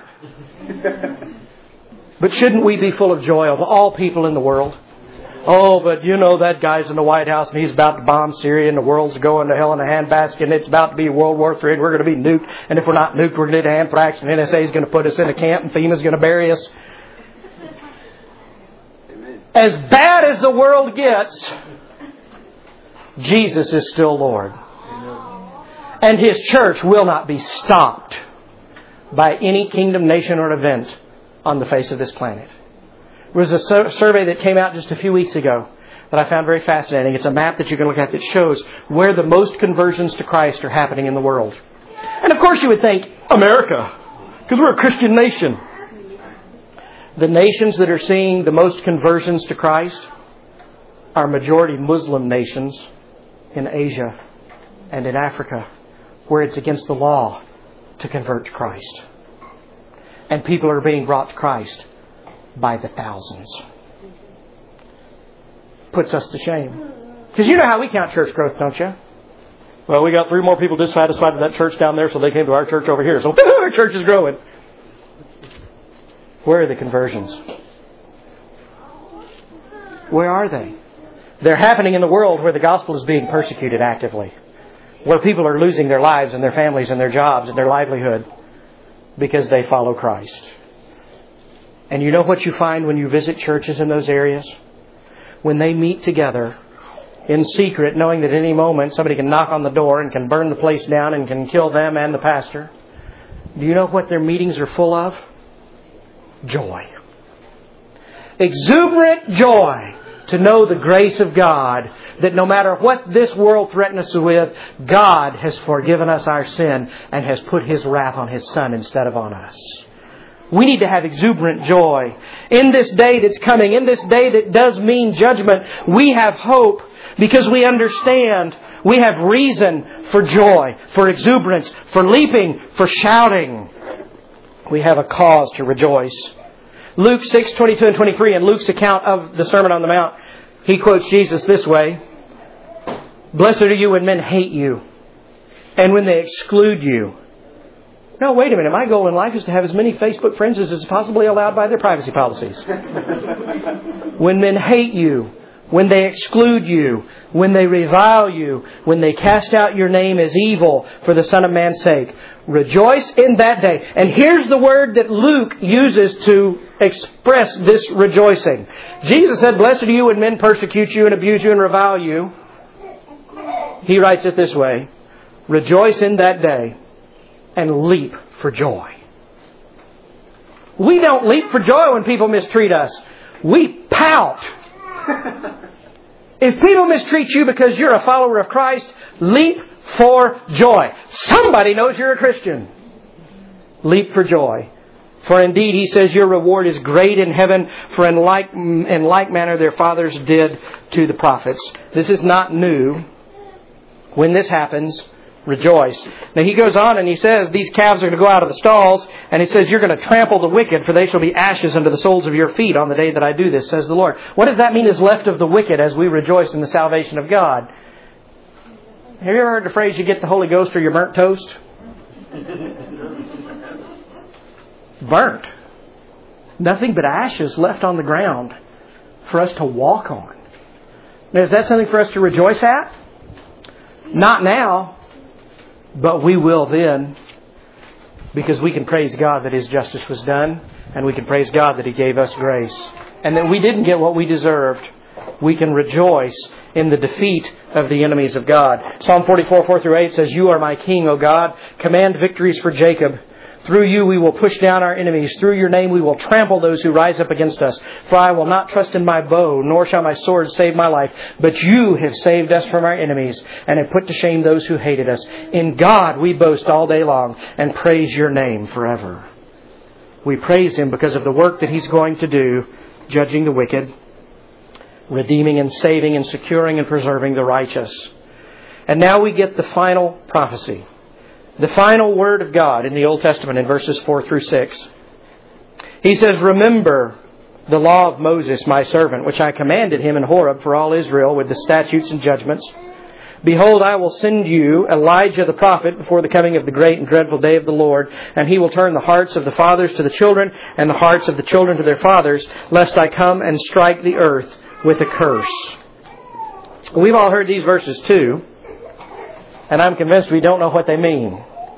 But shouldn't we be full of joy of all people in the world? Oh, but you know that guy's in the White House and he's about to bomb Syria and the world's going to hell in a handbasket and it's about to be World War III and we're going to be nuked. And if we're not nuked, we're going to get anthrax and NSA is going to put us in a camp and FEMA's going to bury us. As bad as the world gets, Jesus is still Lord. And His church will not be stopped by any kingdom, nation, or event on the face of this planet. There was a survey that came out just a few weeks ago that I found very fascinating. It's a map that you can look at that shows where the most conversions to Christ are happening in the world. And of course you would think, America, because we're a Christian nation. The nations that are seeing the most conversions to Christ are majority Muslim nations in Asia and in Africa, where it's against the law to convert to Christ. And people are being brought to Christ by the thousands. Puts us to shame. Because you know how we count church growth, don't you? Well, we got 3 more people dissatisfied with that church down there, so they came to our church over here. So our church is growing. Where are the conversions? Where are they? They're happening in the world where the gospel is being persecuted actively. Where people are losing their lives and their families and their jobs and their livelihood because they follow Christ. And you know what you find when you visit churches in those areas? When they meet together in secret, knowing that at any moment somebody can knock on the door and can burn the place down and can kill them and the pastor. Do you know what their meetings are full of? Joy. exuberant joy to know the grace of God, that no matter what this world threatens us with, God has forgiven us our sin and has put His wrath on His Son instead of on us. We need to have exuberant joy. In this day that's coming, in this day that does mean judgment, we have hope because we understand we have reason for joy, for exuberance, for leaping, for shouting. We have a cause to rejoice. Luke 6:22 and 23, in Luke's account of the Sermon on the Mount, he quotes Jesus this way: "Blessed are you when men hate you, and when they exclude you." No, wait a minute. My goal in life is to have as many Facebook friends as is possibly allowed by their privacy policies. When men hate you, when they exclude you, when they revile you, when they cast out your name as evil for the Son of Man's sake, rejoice in that day. And here's the word that Luke uses to express this rejoicing. Jesus said, "Blessed are you when men persecute you and abuse you and revile you." He writes it this way: "Rejoice in that day and leap for joy." We don't leap for joy when people mistreat us. We pout. If people mistreat you because you're a follower of Christ, leap for joy. Somebody knows you're a Christian. Leap for joy. For indeed, he says, your reward is great in heaven, for in like manner their fathers did to the prophets. This is not new. When this happens, rejoice. Now he goes on and he says, these calves are going to go out of the stalls, and he says, you're going to trample the wicked, for they shall be ashes under the soles of your feet on the day that I do this, says the Lord. What does that mean is left of the wicked as we rejoice in the salvation of God? Have you ever heard the phrase, you get the Holy Ghost or you're burnt toast? Burnt. Nothing but ashes left on the ground for us to walk on. Now, is that something for us to rejoice at? Not now. But we will then, because we can praise God that His justice was done, and we can praise God that He gave us grace, and that we didn't get what we deserved. We can rejoice in the defeat of the enemies of God. Psalm 44, 4-8 says, you are my King, O God. Command victories for Jacob. Through you we will push down our enemies. Through your name we will trample those who rise up against us. For I will not trust in my bow, nor shall my sword save my life. But you have saved us from our enemies, and have put to shame those who hated us. In God we boast all day long, and praise your name forever. We praise Him because of the work that He's going to do, judging the wicked, redeeming and saving and securing and preserving the righteous. And now we get the final prophecy. The final word of God in the Old Testament in verses 4-6. He says, remember the law of Moses, my servant, which I commanded him in Horeb for all Israel with the statutes and judgments. Behold, I will send you Elijah the prophet before the coming of the great and dreadful day of the Lord, and he will turn the hearts of the fathers to the children and the hearts of the children to their fathers, lest I come and strike the earth with a curse. We've all heard these verses too. And I'm convinced we don't know what they mean.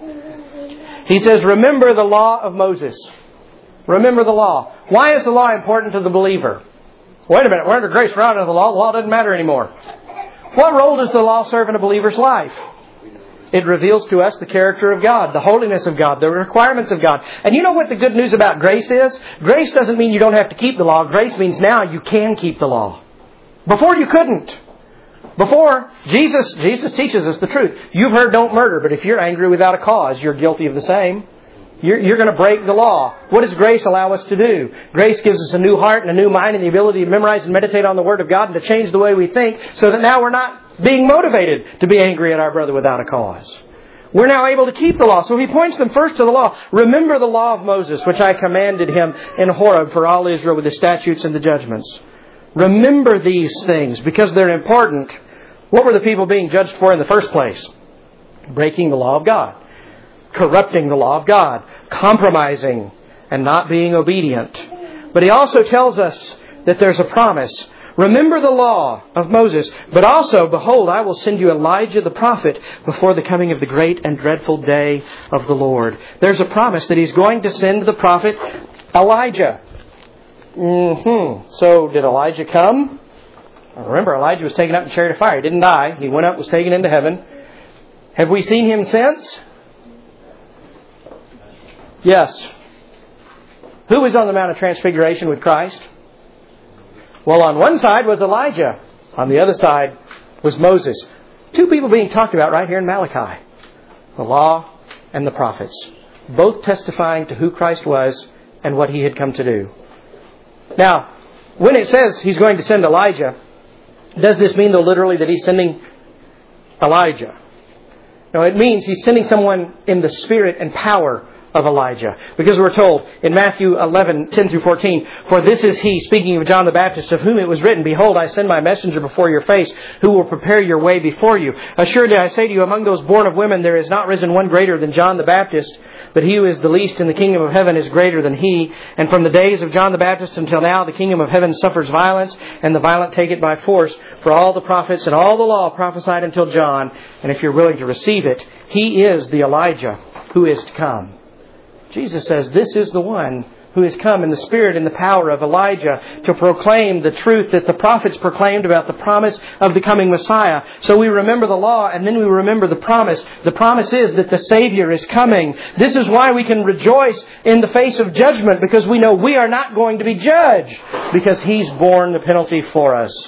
He says, remember the law of Moses. Remember the law. Why is the law important to the believer? Wait a minute, we're under grace, we're out of the law. The law doesn't matter anymore. What role does the law serve in a believer's life? It reveals to us the character of God, the holiness of God, the requirements of God. And you know what the good news about grace is? Grace doesn't mean you don't have to keep the law. Grace means now you can keep the law. Before you couldn't. Before, Jesus teaches us the truth. You've heard don't murder, but if you're angry without a cause, you're guilty of the same. You're going to break the law. What does grace allow us to do? Grace gives us a new heart and a new mind and the ability to memorize and meditate on the Word of God and to change the way we think so that now we're not being motivated to be angry at our brother without a cause. We're now able to keep the law. So he points them first to the law. Remember the law of Moses, which I commanded him in Horeb for all Israel with the statutes and the judgments. Remember these things because they're important. What were the people being judged for in the first place? Breaking the law of God. Corrupting the law of God. Compromising and not being obedient. But he also tells us that there's a promise. Remember the law of Moses. But also, behold, I will send you Elijah the prophet before the coming of the great and dreadful day of the Lord. There's a promise that He's going to send the prophet Elijah. So did Elijah come? Remember, Elijah was taken up in a chariot of fire. He didn't die. He went up, was taken into heaven. Have we seen him since? Yes. Who was on the Mount of Transfiguration with Christ? Well, on one side was Elijah. On the other side was Moses. Two people being talked about right here in Malachi. The law and the prophets. Both testifying to who Christ was and what He had come to do. Now, when it says He's going to send Elijah, does this mean though literally that He's sending Elijah? No, it means He's sending someone in the spirit and power of Elijah. Because we're told in Matthew 11:10-14, "For this is He," speaking of John the Baptist, "of whom it was written, Behold, I send my messenger before your face, who will prepare your way before you. Assuredly, I say to you, among those born of women, there is not risen one greater than John the Baptist, but he who is the least in the kingdom of heaven is greater than he. And from the days of John the Baptist until now, the kingdom of heaven suffers violence, and the violent take it by force. For all the prophets and all the law prophesied until John. And if you're willing to receive it, he is the Elijah who is to come." Jesus says this is the one who has come in the spirit and the power of Elijah to proclaim the truth that the prophets proclaimed about the promise of the coming Messiah. So we remember the law and then we remember the promise. The promise is that the Savior is coming. This is why we can rejoice in the face of judgment, because we know we are not going to be judged, because He's borne the penalty for us.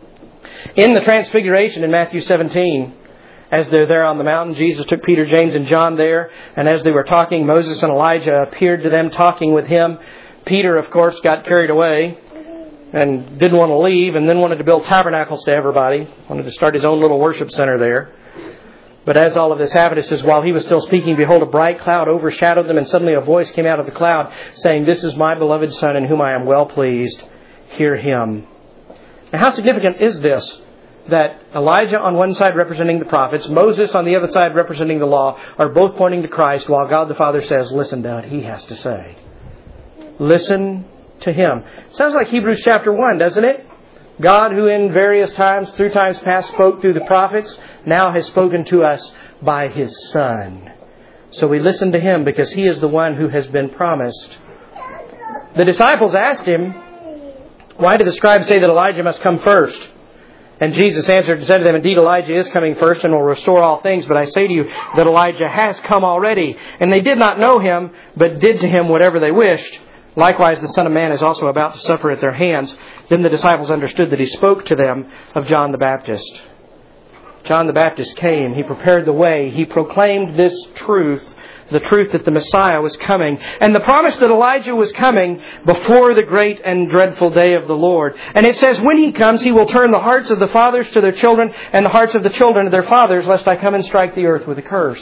In the Transfiguration in Matthew 17, as they're there on the mountain, Jesus took Peter, James, and John there. And as they were talking, Moses and Elijah appeared to them, talking with Him. Peter, of course, got carried away and didn't want to leave, and then wanted to build tabernacles to everybody. Wanted to start his own little worship center there. But as all of this happened, it says, while he was still speaking, behold, a bright cloud overshadowed them, and suddenly a voice came out of the cloud, saying, "This is my beloved Son, in whom I am well pleased. Hear Him." Now, how significant is this? That Elijah on one side representing the prophets, Moses on the other side representing the law, are both pointing to Christ, while God the Father says, listen to what He has to say. Listen to Him. Sounds like Hebrews chapter 1, doesn't it? God, who in various times, through times past, spoke through the prophets, now has spoken to us by His Son. So we listen to Him because He is the one who has been promised. The disciples asked Him, why do the scribes say that Elijah must come first? And Jesus answered and said to them, indeed, Elijah is coming first and will restore all things. But I say to you that Elijah has come already. And they did not know Him, but did to Him whatever they wished. Likewise, the Son of Man is also about to suffer at their hands. Then the disciples understood that He spoke to them of John the Baptist. John the Baptist came. He prepared the way. He proclaimed this truth. The truth that the Messiah was coming. And the promise that Elijah was coming before the great and dreadful day of the Lord. And it says, when He comes, He will turn the hearts of the fathers to their children, and the hearts of the children to their fathers, lest I come and strike the earth with a curse.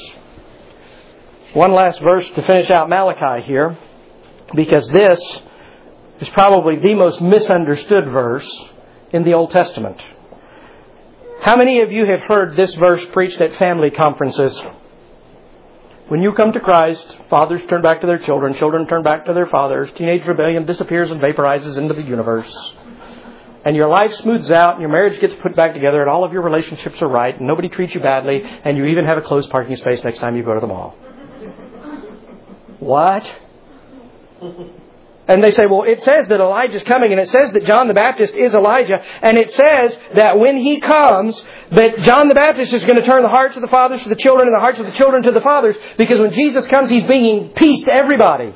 One last verse to finish out Malachi here, because this is probably the most misunderstood verse in the Old Testament. How many of you have heard this verse preached at family conferences? When you come to Christ, fathers turn back to their children, children turn back to their fathers, teenage rebellion disappears and vaporizes into the universe. And your life smooths out, and your marriage gets put back together, and all of your relationships are right, and nobody treats you badly, and you even have a closed parking space next time you go to the mall. What? And they say, well, it says that Elijah's coming, and it says that John the Baptist is Elijah, and it says that when He comes, that John the Baptist is going to turn the hearts of the fathers to the children and the hearts of the children to the fathers, because when Jesus comes, He's bringing peace to everybody.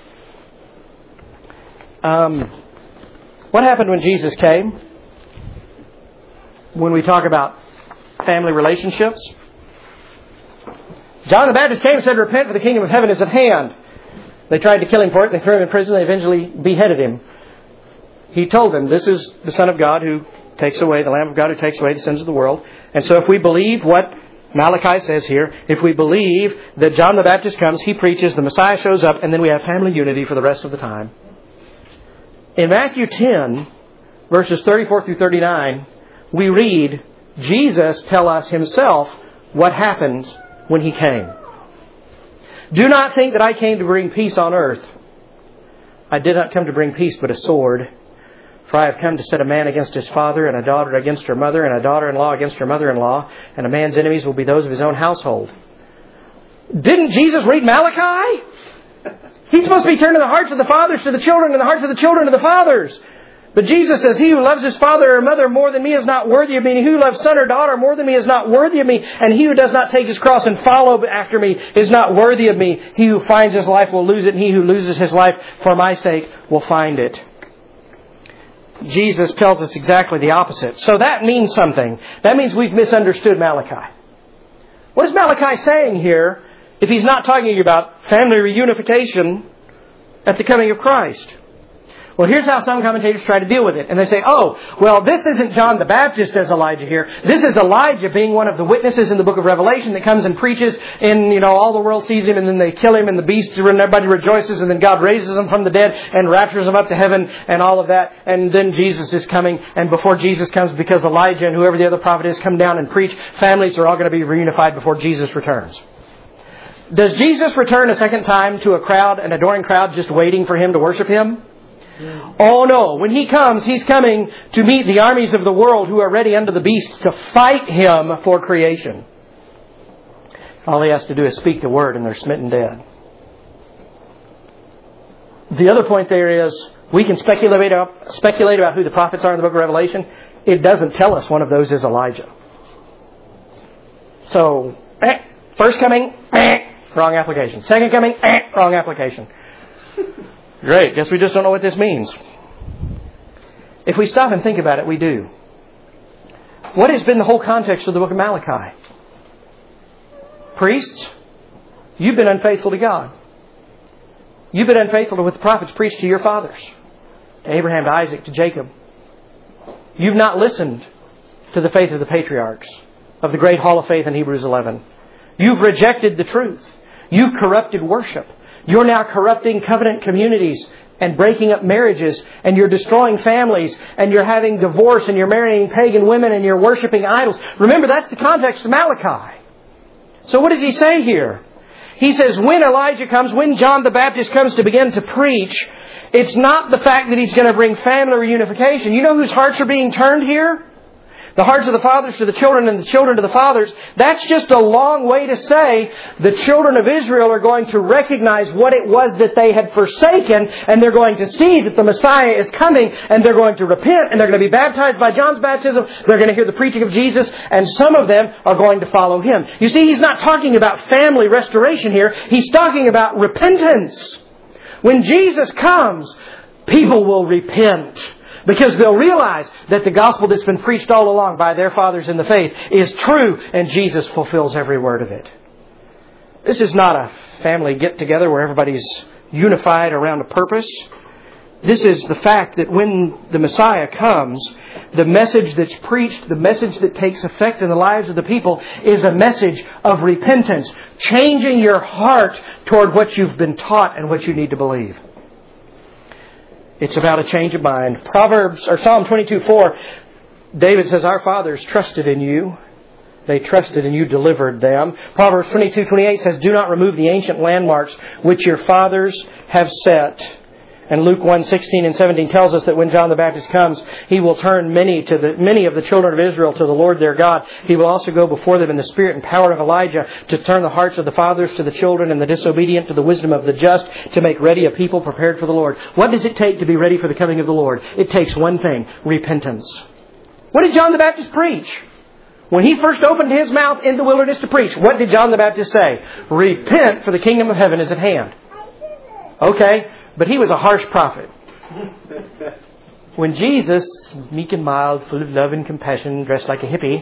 What happened when Jesus came? When we talk about family relationships? John the Baptist came and said, repent, for the kingdom of heaven is at hand. They tried to kill Him for it. They threw Him in prison. They eventually beheaded Him. He told them, this is the Son of God who takes away, the Lamb of God who takes away the sins of the world. And so if we believe what Malachi says here, if we believe that John the Baptist comes, he preaches, the Messiah shows up, and then we have family unity for the rest of the time. In Matthew 10, verses 34 through 39, we read Jesus tell us Himself what happened when He came. Do not think that I came to bring peace on earth. I did not come to bring peace, but a sword. For I have come to set a man against his father, and a daughter against her mother, and a daughter-in-law against her mother-in-law, and a man's enemies will be those of his own household. Didn't Jesus read Malachi? He's supposed to be turning the hearts of the fathers to the children, and the hearts of the children to the fathers. But Jesus says, he who loves his father or mother more than me is not worthy of me. And he who loves son or daughter more than me is not worthy of me. And he who does not take his cross and follow after me is not worthy of me. He who finds his life will lose it. And he who loses his life for my sake will find it. Jesus tells us exactly the opposite. So that means something. That means we've misunderstood Malachi. What is Malachi saying here if he's not talking about family reunification at the coming of Christ? Well, here's how some commentators try to deal with it. And they say, oh, well, this isn't John the Baptist as Elijah here. This is Elijah being one of the witnesses in the book of Revelation that comes and preaches and, all the world sees him and then they kill him and the beast and everybody rejoices and then God raises him from the dead and raptures him up to heaven and all of that. And then Jesus is coming, and before Jesus comes, because Elijah and whoever the other prophet is come down and preach, families are all going to be reunified before Jesus returns. Does Jesus return a second time to a crowd, an adoring crowd just waiting for Him to worship Him? Oh no, when He comes, He's coming to meet the armies of the world who are ready under the beast to fight Him for creation. All He has to do is speak the word and they're smitten dead. The other point there is, we can speculate about who the prophets are in the book of Revelation. It doesn't tell us one of those is Elijah. So, first coming, wrong application. Second coming, wrong application. Great. Guess we just don't know what this means. If we stop and think about it, we do. What has been the whole context of the book of Malachi? Priests, you've been unfaithful to God. You've been unfaithful to what the prophets preached to your fathers. To Abraham, to Isaac, to Jacob. You've not listened to the faith of the patriarchs, of the great hall of faith in Hebrews 11. You've rejected the truth. You've corrupted worship. You're now corrupting covenant communities and breaking up marriages, and you're destroying families, and you're having divorce, and you're marrying pagan women, and you're worshiping idols. Remember, that's the context of Malachi. So what does he say here? He says when Elijah comes, when John the Baptist comes to begin to preach, it's not the fact that he's going to bring family reunification. You know whose hearts are being turned here? The hearts of the fathers to the children and the children to the fathers. That's just a long way to say the children of Israel are going to recognize what it was that they had forsaken, and they're going to see that the Messiah is coming, and they're going to repent, and they're going to be baptized by John's baptism. They're going to hear the preaching of Jesus, and some of them are going to follow Him. You see, He's not talking about family restoration here. He's talking about repentance. When Jesus comes, people will repent. Because they'll realize that the gospel that's been preached all along by their fathers in the faith is true, and Jesus fulfills every word of it. This is not a family get-together where everybody's unified around a purpose. This is the fact that when the Messiah comes, the message that's preached, the message that takes effect in the lives of the people is a message of repentance, changing your heart toward what you've been taught and what you need to believe. It's about a change of mind. Psalm 22:4, David says, our fathers trusted in you. They trusted and you delivered them. Proverbs 22:28 says, do not remove the ancient landmarks which your fathers have set. And Luke 1:16 and 17 tells us that when John the Baptist comes, He will turn many of the children of Israel to the Lord their God. He will also go before them in the spirit and power of Elijah to turn the hearts of the fathers to the children and the disobedient to the wisdom of the just, to make ready a people prepared for the Lord. What does it take to be ready for the coming of the Lord? It takes one thing, repentance. What did John the Baptist preach? When he first opened his mouth in the wilderness to preach, what did John the Baptist say? Repent, for the kingdom of heaven is at hand. Okay. But he was a harsh prophet. When Jesus, meek and mild, full of love and compassion, dressed like a hippie,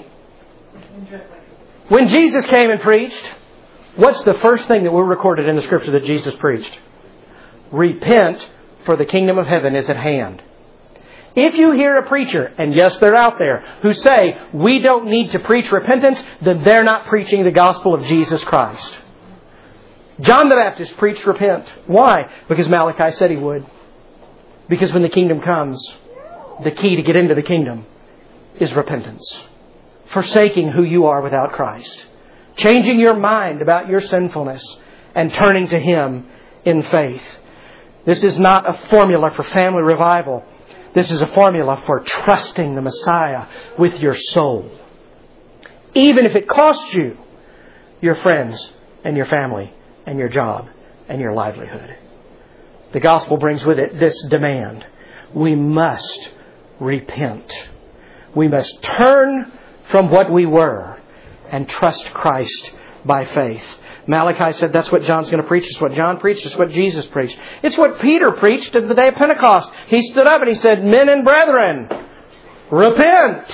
when Jesus came and preached, what's the first thing that we're recorded in the Scripture that Jesus preached? Repent, for the kingdom of heaven is at hand. If you hear a preacher, and yes, they're out there, who say, we don't need to preach repentance, then they're not preaching the gospel of Jesus Christ. John the Baptist preached repent. Why? Because Malachi said he would. Because when the kingdom comes, the key to get into the kingdom is repentance. Forsaking who you are without Christ. Changing your mind about your sinfulness and turning to Him in faith. This is not a formula for family revival. This is a formula for trusting the Messiah with your soul. Even if it costs you your friends and your family and your job and your livelihood. The gospel brings with it this demand. We must repent. We must turn from what we were and trust Christ by faith. Malachi said that's what John's going to preach. It's what John preached. It's what Jesus preached. It's what Peter preached at the day of Pentecost. He stood up and he said, "Men and brethren, repent."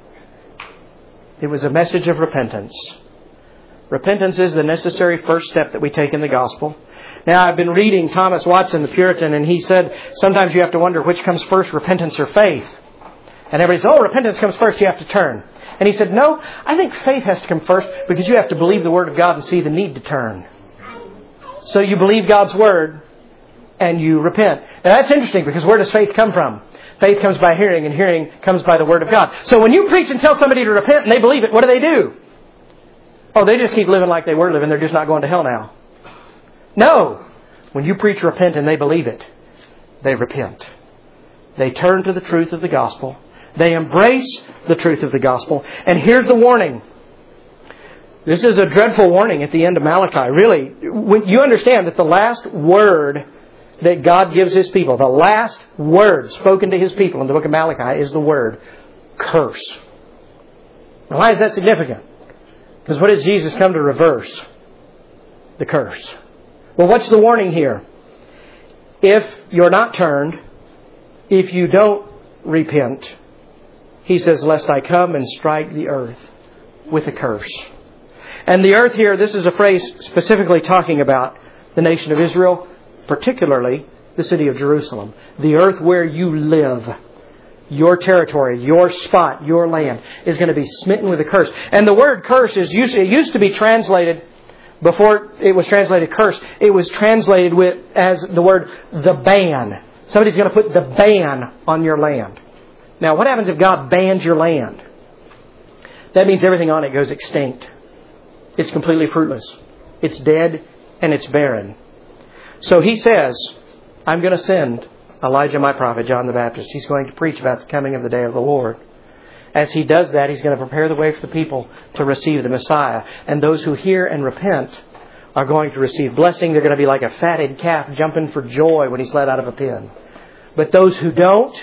It was a message of repentance. Repentance is the necessary first step that we take in the gospel. Now, I've been reading Thomas Watson, the Puritan, and he said sometimes you have to wonder which comes first, repentance or faith. And everybody says, repentance comes first, you have to turn. And he said, no, I think faith has to come first because you have to believe the Word of God and see the need to turn. So you believe God's Word and you repent. Now that's interesting because where does faith come from? Faith comes by hearing and hearing comes by the Word of God. So when you preach and tell somebody to repent and they believe it, what do? Oh, they just keep living like they were living. They're just not going to hell now. No. When you preach repent and they believe it, they repent. They turn to the truth of the gospel. They embrace the truth of the gospel. And here's the warning. This is a dreadful warning at the end of Malachi. Really, when you understand that the last word that God gives His people, the last word spoken to His people in the book of Malachi is the word curse. Now, why is that significant? Because what did Jesus come to reverse? The curse. Well, what's the warning here? If you're not turned, if you don't repent, He says, lest I come and strike the earth with a curse. And the earth here, this is a phrase specifically talking about the nation of Israel, particularly the city of Jerusalem. The earth where you live, your territory, your spot, your land is going to be smitten with a curse. And the word curse is usually, it used to be translated, before it was translated curse, it was translated as the word the ban. Somebody's going to put the ban on your land. Now, what happens if God bans your land? That means everything on it goes extinct. It's completely fruitless. It's dead and it's barren. So He says, I'm going to send Elijah my prophet, John the Baptist. He's going to preach about the coming of the day of the Lord. As he does that, he's going to prepare the way for the people to receive the Messiah. And those who hear and repent are going to receive blessing. They're going to be like a fatted calf jumping for joy when he's let out of a pen. But those who don't,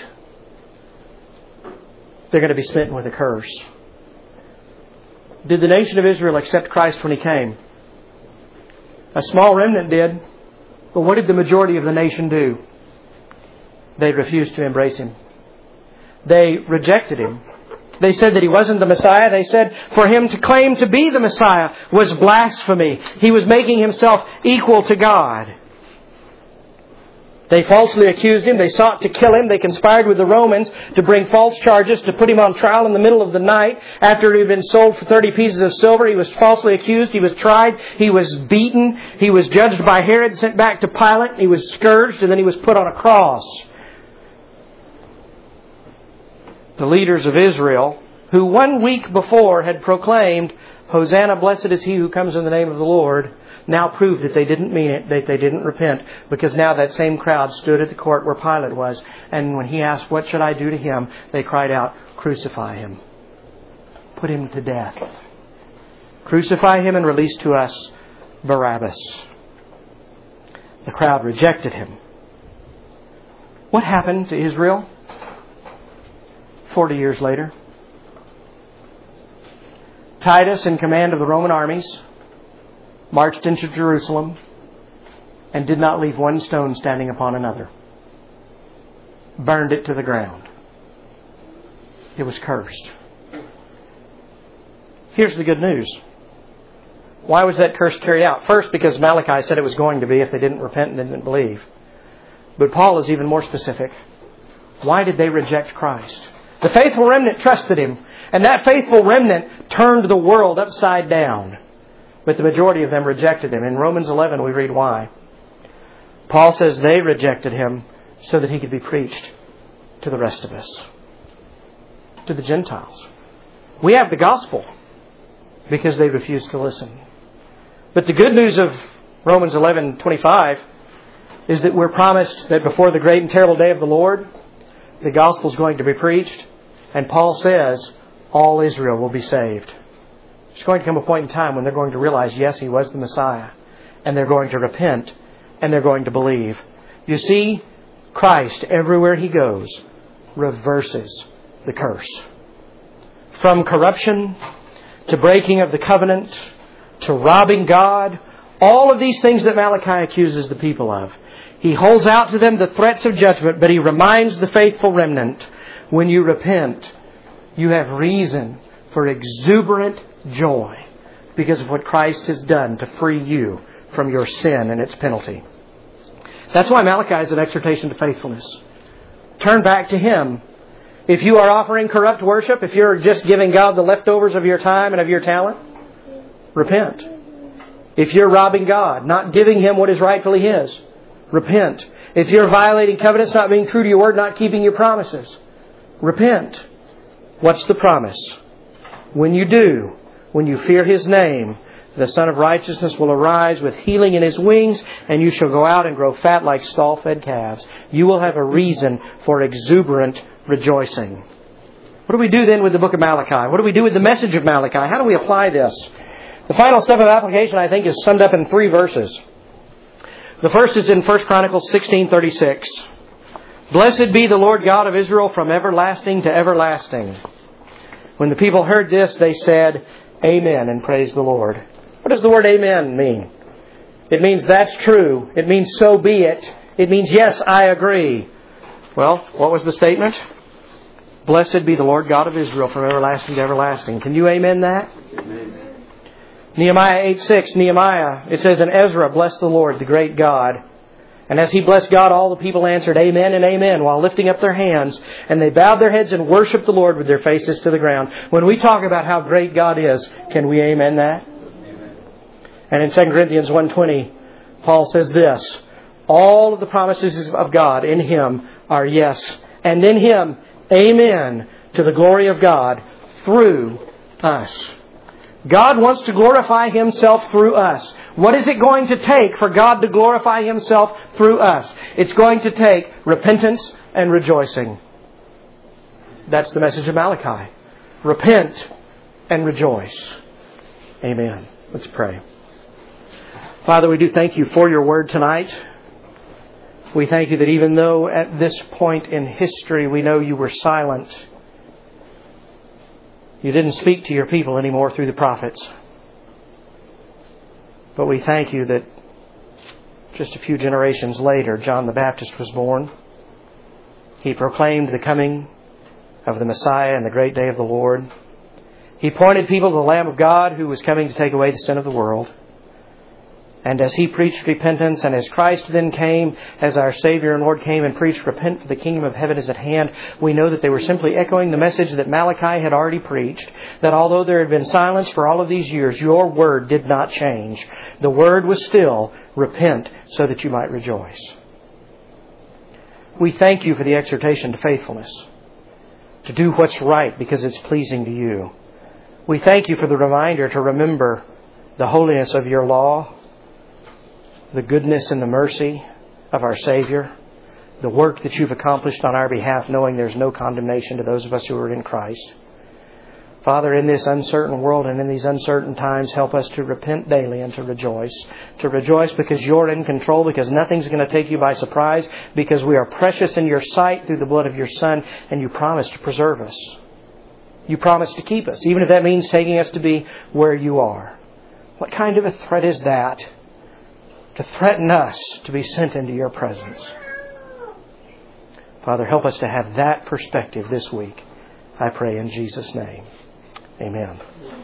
they're going to be smitten with a curse. Did the nation of Israel accept Christ when He came? A small remnant did. But what did the majority of the nation do? They refused to embrace Him. They rejected Him. They said that He wasn't the Messiah. They said for Him to claim to be the Messiah was blasphemy. He was making Himself equal to God. They falsely accused Him. They sought to kill Him. They conspired with the Romans to bring false charges, to put Him on trial in the middle of the night. After He had been sold for 30 pieces of silver, He was falsely accused. He was tried. He was beaten. He was judged by Herod, sent back to Pilate. He was scourged, and then He was put on a cross. The leaders of Israel, who 1 week before had proclaimed, Hosanna, blessed is He who comes in the name of the Lord, now proved that they didn't mean it, that they didn't repent, because now that same crowd stood at the court where Pilate was, and when he asked, what should I do to Him? They cried out, crucify Him. Put Him to death. Crucify Him and release to us Barabbas. The crowd rejected Him. What happened to Israel 40 years later? Titus, in command of the Roman armies, marched into Jerusalem and did not leave one stone standing upon another. Burned it to the ground. It was cursed. Here's the good news. Why was that curse carried out? First, because Malachi said it was going to be if they didn't repent and didn't believe. But Paul is even more specific. Why did they reject Christ? The faithful remnant trusted Him, and that faithful remnant turned the world upside down. But the majority of them rejected Him. In Romans 11 we read why. Paul says they rejected Him so that He could be preached to the rest of us. To the Gentiles. We have the gospel because they refused to listen. But the good news of Romans 11:25 is that we're promised that before the great and terrible day of the Lord, the gospel is going to be preached. And Paul says all Israel will be saved. There's going to come a point in time when they're going to realize, yes, He was the Messiah. And they're going to repent. And they're going to believe. You see, Christ, everywhere He goes, reverses the curse. From corruption to breaking of the covenant, to robbing God. All of these things that Malachi accuses the people of. He holds out to them the threats of judgment, but he reminds the faithful remnant, when you repent, you have reason for exuberant joy because of what Christ has done to free you from your sin and its penalty. That's why Malachi is an exhortation to faithfulness. Turn back to Him. If you are offering corrupt worship, if you're just giving God the leftovers of your time and of your talent, repent. If you're robbing God, not giving Him what is rightfully His, repent. If you're violating covenants, not being true to your word, not keeping your promises, repent. What's the promise? When you do, when you fear His name, the Son of Righteousness will arise with healing in His wings, and you shall go out and grow fat like stall-fed calves. You will have a reason for exuberant rejoicing. What do we do then with the book of Malachi? What do we do with the message of Malachi? How do we apply this? The final step of application, I think, is summed up in 3 verses. The first is in 1 Chronicles 16:36. Blessed be the Lord God of Israel from everlasting to everlasting. When the people heard this, they said, Amen, and praised the Lord. What does the word amen mean? It means that's true. It means so be it. It means yes, I agree. Well, what was the statement? Blessed be the Lord God of Israel from everlasting to everlasting. Can you amen that? Amen. Nehemiah 8:6, Nehemiah, it says, And Ezra blessed the Lord, the great God. And as he blessed God, all the people answered Amen and Amen while lifting up their hands. And they bowed their heads and worshiped the Lord with their faces to the ground. When we talk about how great God is, can we amen that? Amen. And in 2 Corinthians 1:20, Paul says this, All of the promises of God in Him are yes. And in Him, Amen, to the glory of God through us. God wants to glorify Himself through us. What is it going to take for God to glorify Himself through us? It's going to take repentance and rejoicing. That's the message of Malachi. Repent and rejoice. Amen. Let's pray. Father, we do thank You for Your word tonight. We thank You that even though at this point in history we know You were silent, You didn't speak to Your people anymore through the prophets. But we thank You that just a few generations later, John the Baptist was born. He proclaimed the coming of the Messiah and the great day of the Lord. He pointed people to the Lamb of God who was coming to take away the sin of the world. And as He preached repentance, and as Christ then came, as our Savior and Lord came and preached, Repent, for the kingdom of heaven is at hand, we know that they were simply echoing the message that Malachi had already preached, that although there had been silence for all of these years, Your word did not change. The word was still, Repent, so that you might rejoice. We thank You for the exhortation to faithfulness, to do what's right because it's pleasing to You. We thank You for the reminder to remember the holiness of Your law, the goodness and the mercy of our Savior, the work that You've accomplished on our behalf, knowing there's no condemnation to those of us who are in Christ. Father, in this uncertain world and in these uncertain times, help us to repent daily and to rejoice. To rejoice because You're in control, because nothing's going to take You by surprise, because we are precious in Your sight through the blood of Your Son, and You promise to preserve us. You promise to keep us, even if that means taking us to be where You are. What kind of a threat is that? To threaten us to be sent into Your presence. Father, help us to have that perspective this week. I pray in Jesus' name. Amen.